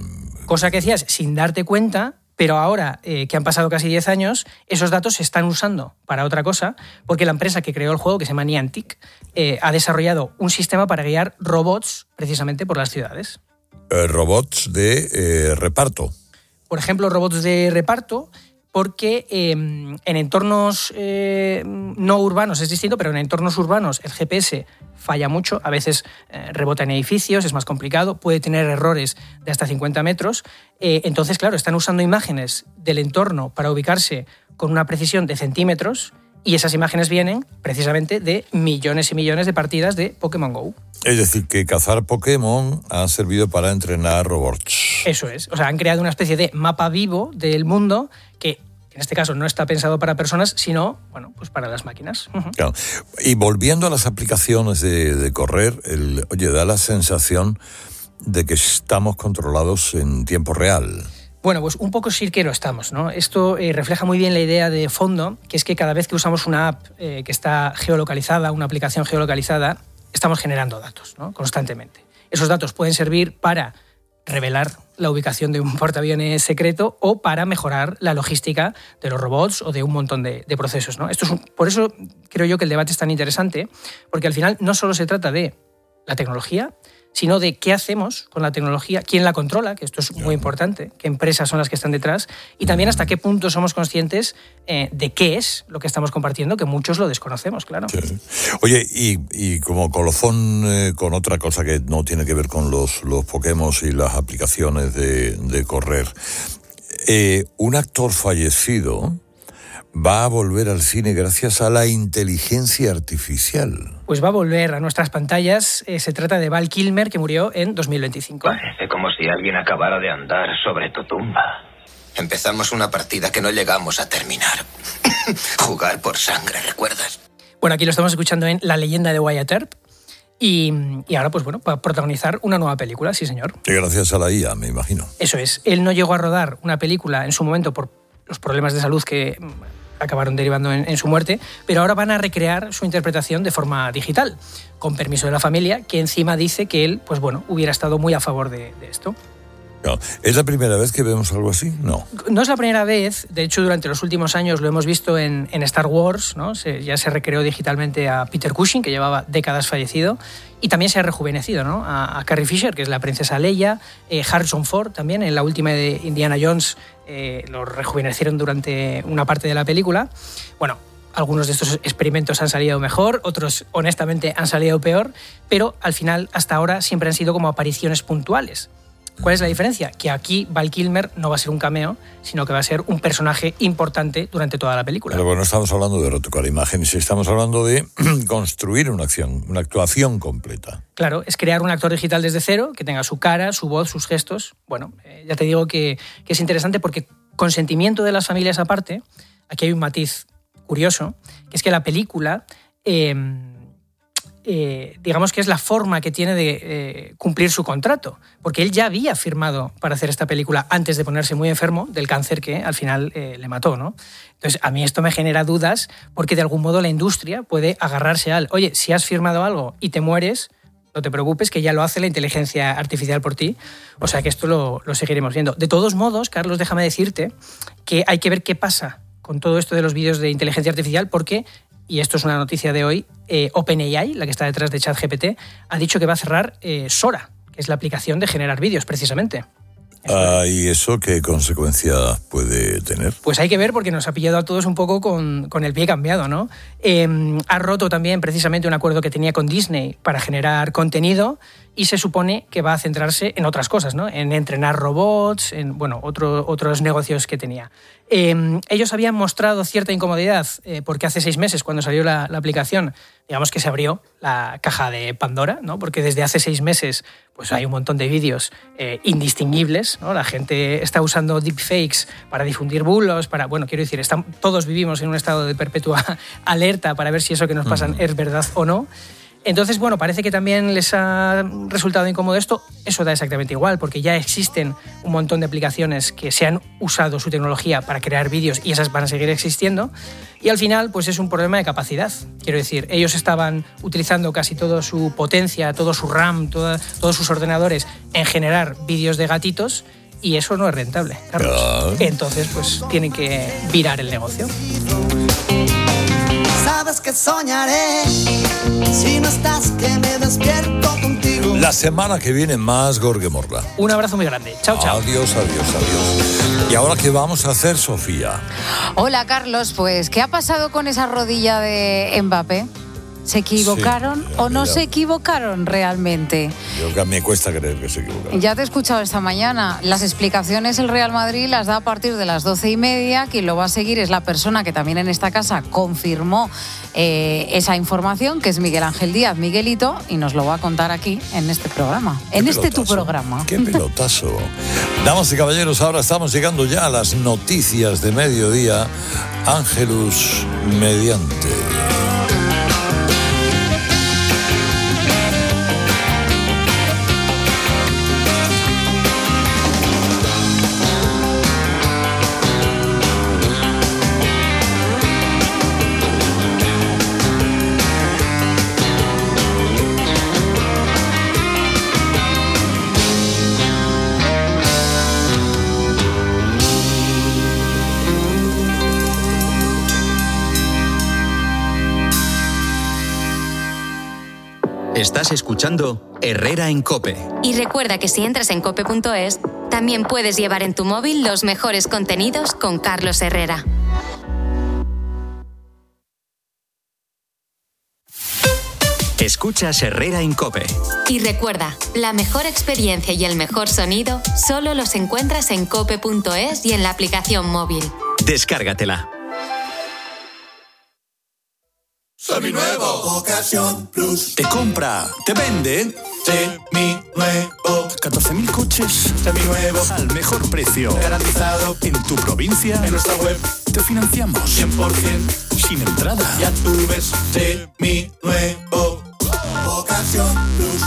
Cosa que hacías sin darte cuenta, pero ahora que han pasado casi 10 años, esos datos se están usando para otra cosa, porque la empresa que creó el juego, que se llama Niantic, ha desarrollado un sistema para guiar robots precisamente por las ciudades. Robots de reparto. Por ejemplo, robots de reparto, porque en entornos no urbanos es distinto, pero en entornos urbanos el GPS falla mucho, a veces rebota en edificios, es más complicado, puede tener errores de hasta 50 metros. Entonces, claro, están usando imágenes del entorno para ubicarse con una precisión de centímetros, y esas imágenes vienen precisamente de millones y millones de partidas de Pokémon GO. Es decir, que cazar Pokémon ha servido para entrenar robots. Eso es. O sea, han creado una especie de mapa vivo del mundo que en este caso no está pensado para personas, sino, bueno, pues para las máquinas. Claro. Y volviendo a las aplicaciones de correr, oye, da la sensación de que estamos controlados en tiempo real. Bueno, pues un poco sí que lo estamos, ¿no? Esto refleja muy bien la idea de fondo, que es que cada vez que usamos una app que está geolocalizada, una aplicación geolocalizada, estamos generando datos, ¿no? Constantemente. Esos datos pueden servir para revelar la ubicación de un portaaviones secreto o para mejorar la logística de los robots o de un montón de procesos, ¿no? Por eso creo yo que el debate es tan interesante, porque al final no solo se trata de la tecnología, sino de qué hacemos con la tecnología, quién la controla, que esto es muy importante, qué empresas son las que están detrás, y también hasta qué punto somos conscientes de qué es lo que estamos compartiendo, que muchos lo desconocemos, claro. Sí. Oye, y como colofón con otra cosa que no tiene que ver con los Pokémon y las aplicaciones de correr, un actor fallecido va a volver al cine gracias a la inteligencia artificial. Pues va a volver a nuestras pantallas. Se trata de Val Kilmer, que murió en 2025. Parece como si alguien acabara de andar sobre tu tumba. Empezamos una partida que no llegamos a terminar. Jugar por sangre, ¿recuerdas? Bueno, aquí lo estamos escuchando en La leyenda de Wyatt Earp. Y ahora, pues bueno, va a protagonizar una nueva película, sí señor. Y gracias a la IA, me imagino. Eso es. Él no llegó a rodar una película en su momento por los problemas de salud que acabaron derivando en su muerte, pero ahora van a recrear su interpretación de forma digital, con permiso de la familia, que encima dice que él, pues bueno, hubiera estado muy a favor de esto. No. ¿Es la primera vez que vemos algo así? No. No es la primera vez. De hecho, durante los últimos años lo hemos visto en Star Wars, ¿no? Ya se recreó digitalmente a Peter Cushing, que llevaba décadas fallecido, y también se ha rejuvenecido, ¿no? A Carrie Fisher, que es la princesa Leia, Harrison Ford también, en la última de Indiana Jones, lo rejuvenecieron durante una parte de la película. Bueno, algunos de estos experimentos han salido mejor, otros honestamente han salido peor, pero al final, hasta ahora, siempre han sido como apariciones puntuales. ¿Cuál es la diferencia? Que aquí Val Kilmer no va a ser un cameo, sino que va a ser un personaje importante durante toda la película. Pero bueno, no estamos hablando de retocar imágenes, estamos hablando de construir una actuación completa. Claro, es crear un actor digital desde cero, que tenga su cara, su voz, sus gestos. Bueno, ya te digo que es interesante porque consentimiento de las familias aparte, aquí hay un matiz curioso, que es que la película... digamos que es la forma que tiene de cumplir su contrato, porque él ya había firmado para hacer esta película antes de ponerse muy enfermo del cáncer que al final le mató, ¿no? Entonces, a mí esto me genera dudas porque de algún modo la industria puede agarrarse al, oye, si has firmado algo y te mueres, no te preocupes, que ya lo hace la inteligencia artificial por ti. O sea que esto lo seguiremos viendo. De todos modos, Carlos, déjame decirte que hay que ver qué pasa con todo esto de los vídeos de inteligencia artificial porque... y esto es una noticia de hoy, OpenAI, la que está detrás de ChatGPT, ha dicho que va a cerrar Sora, que es la aplicación de generar vídeos, precisamente. ¿Y eso qué consecuencias puede tener? Pues hay que ver porque nos ha pillado a todos un poco con el pie cambiado, ¿no? Ha roto también precisamente un acuerdo que tenía con Disney para generar contenido y se supone que va a centrarse en otras cosas, ¿no? En entrenar robots, en bueno, otros negocios que tenía. Ellos habían mostrado cierta incomodidad porque hace 6 meses, cuando salió la aplicación, digamos que se abrió la caja de Pandora, ¿no? Porque desde hace 6 meses pues hay un montón de vídeos indistinguibles, ¿no? La gente está usando deepfakes para difundir bulos, bueno, quiero decir, todos vivimos en un estado de perpetua alerta para ver si eso que nos pasa es verdad o no. Entonces, bueno, parece que también les ha resultado incómodo esto. Eso da exactamente igual, porque ya existen un montón de aplicaciones que se han usado su tecnología para crear vídeos y esas van a seguir existiendo. Y al final, pues es un problema de capacidad. Quiero decir, ellos estaban utilizando casi toda su potencia, todo su RAM, todos sus ordenadores en generar vídeos de gatitos y eso no es rentable, Carlos. Claro. Entonces, pues tienen que virar el negocio. Sabes que soñaré si no estás, que me despierto contigo. La semana que viene más Gorge Morla. Un abrazo muy grande. Chao, chao. Adiós. ¿Y ahora qué vamos a hacer, Sofía? Hola, Carlos. Pues, ¿qué ha pasado con esa rodilla de Mbappé? ¿Se equivocaron o no se equivocaron realmente? Yo que me cuesta creer que se equivocaron. Ya te he escuchado esta mañana. Las explicaciones el Real Madrid las da a partir de las 12:30. Quien lo va a seguir es la persona que también en esta casa confirmó esa información, que es Miguel Ángel Díaz, Miguelito, y nos lo va a contar aquí en este programa. Tu programa. ¡Qué pelotazo! Damas y caballeros, ahora estamos llegando ya a las noticias de mediodía. Ángelus mediante. Estás escuchando Herrera en COPE. Y recuerda que si entras en cope.es, también puedes llevar en tu móvil los mejores contenidos con Carlos Herrera. Escuchas Herrera en COPE. Y recuerda, la mejor experiencia y el mejor sonido solo los encuentras en cope.es y en la aplicación móvil. Descárgatela. Seminuevo. Ocasión Plus. Te compra, te vende. Seminuevo. 14.000 coches seminuevos al mejor precio. Garantizado en tu provincia. En nuestra web te financiamos 100% sin entrada. Ya tú ves. Seminuevo. Ocasión Plus.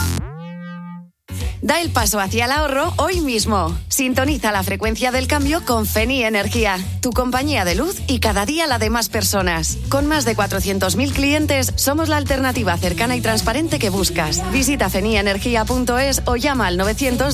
Da el paso hacia el ahorro hoy mismo. Sintoniza la frecuencia del cambio con Feni Energía, tu compañía de luz y cada día la de más personas. Con más de 400.000 clientes, somos la alternativa cercana y transparente que buscas. Visita fenienergia.es o llama al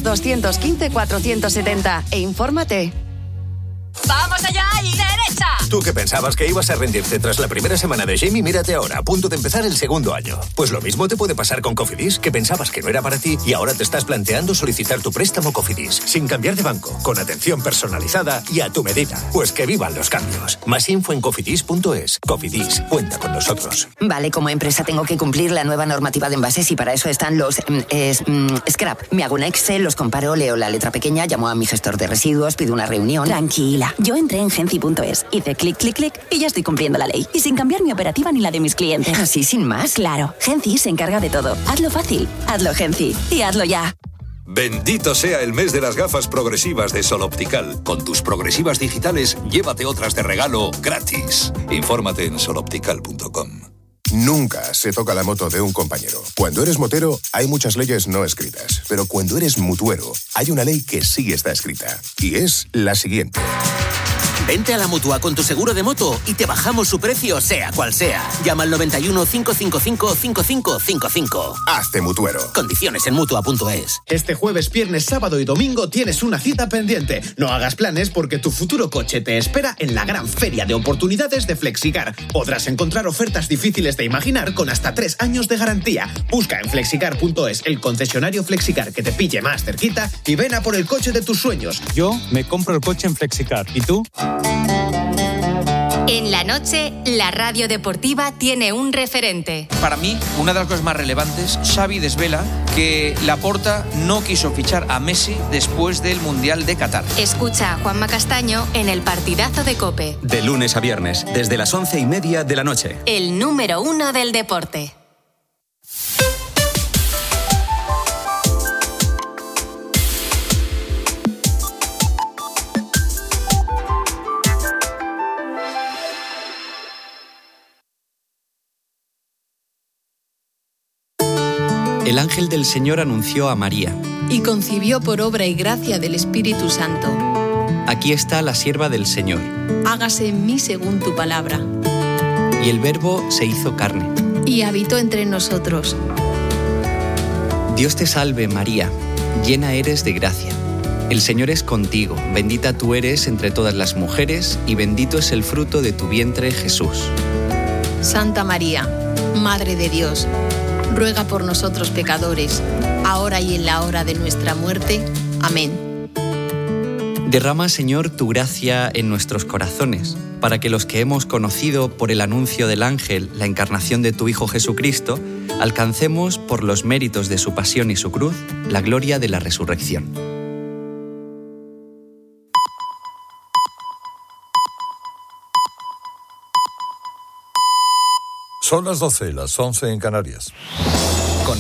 900-215-470 e infórmate. ¡Vamos allá y derecha! Tú que pensabas que ibas a rendirte tras la primera semana de Jamie, mírate ahora, a punto de empezar el segundo año. Pues lo mismo te puede pasar con Cofidis, que pensabas que no era para ti y ahora te estás planteando solicitar tu préstamo Cofidis, sin cambiar de banco, con atención personalizada y a tu medida. Pues que vivan los cambios. Más info en cofidis.es. Cofidis, cuenta con nosotros. Vale, como empresa tengo que cumplir la nueva normativa de envases y para eso están los scrap. Me hago un Excel, los comparo, leo la letra pequeña, llamo a mi gestor de residuos, pido una reunión. Tranquila, yo entré en Genci.es, hice clic, clic, clic y ya estoy cumpliendo la ley. Y sin cambiar mi operativa ni la de mis clientes. ¿Así sin más? Claro, Genci se encarga de todo. Hazlo fácil, hazlo Genci y hazlo ya. Bendito sea el mes de las gafas progresivas de Sol Optical. Con tus progresivas digitales, llévate otras de regalo gratis. Infórmate en soloptical.com. Nunca se toca la moto de un compañero. Cuando eres motero, hay muchas leyes no escritas. Pero cuando eres mutuero, hay una ley que sí está escrita. Y es la siguiente. Vente a la Mutua con tu seguro de moto y te bajamos su precio, sea cual sea. Llama al 91 555 5555. Hazte mutuero. Condiciones en Mutua.es. Este jueves, viernes, sábado y domingo tienes una cita pendiente. No hagas planes porque tu futuro coche te espera en la gran feria de oportunidades de Flexicar. Podrás encontrar ofertas difíciles de imaginar con hasta 3 años de garantía. Busca en flexicar.es el concesionario Flexicar que te pille más cerquita y ven a por el coche de tus sueños. Yo me compro el coche en Flexicar. ¿Y tú? En la noche, la radio deportiva tiene un referente. Para mí, una de las cosas más relevantes, Xavi desvela que Laporta no quiso fichar a Messi después del Mundial de Qatar. Escucha a Juanma Castaño en el partidazo de COPE. De lunes a viernes, desde las 11:30 de la noche. El número 1 del deporte. El ángel del Señor anunció a María. Y concibió por obra y gracia del Espíritu Santo. Aquí está la sierva del Señor. Hágase en mí según tu palabra. Y el Verbo se hizo carne. Y habitó entre nosotros. Dios te salve, María, llena eres de gracia. El Señor es contigo, bendita tú eres entre todas las mujeres y bendito es el fruto de tu vientre, Jesús. Santa María, Madre de Dios, ruega por nosotros pecadores, ahora y en la hora de nuestra muerte. Amén. Derrama, Señor, tu gracia en nuestros corazones, para que los que hemos conocido por el anuncio del ángel la encarnación de tu Hijo Jesucristo, alcancemos, por los méritos de su pasión y su cruz, la gloria de la resurrección. Son las 12, las 11 en Canarias.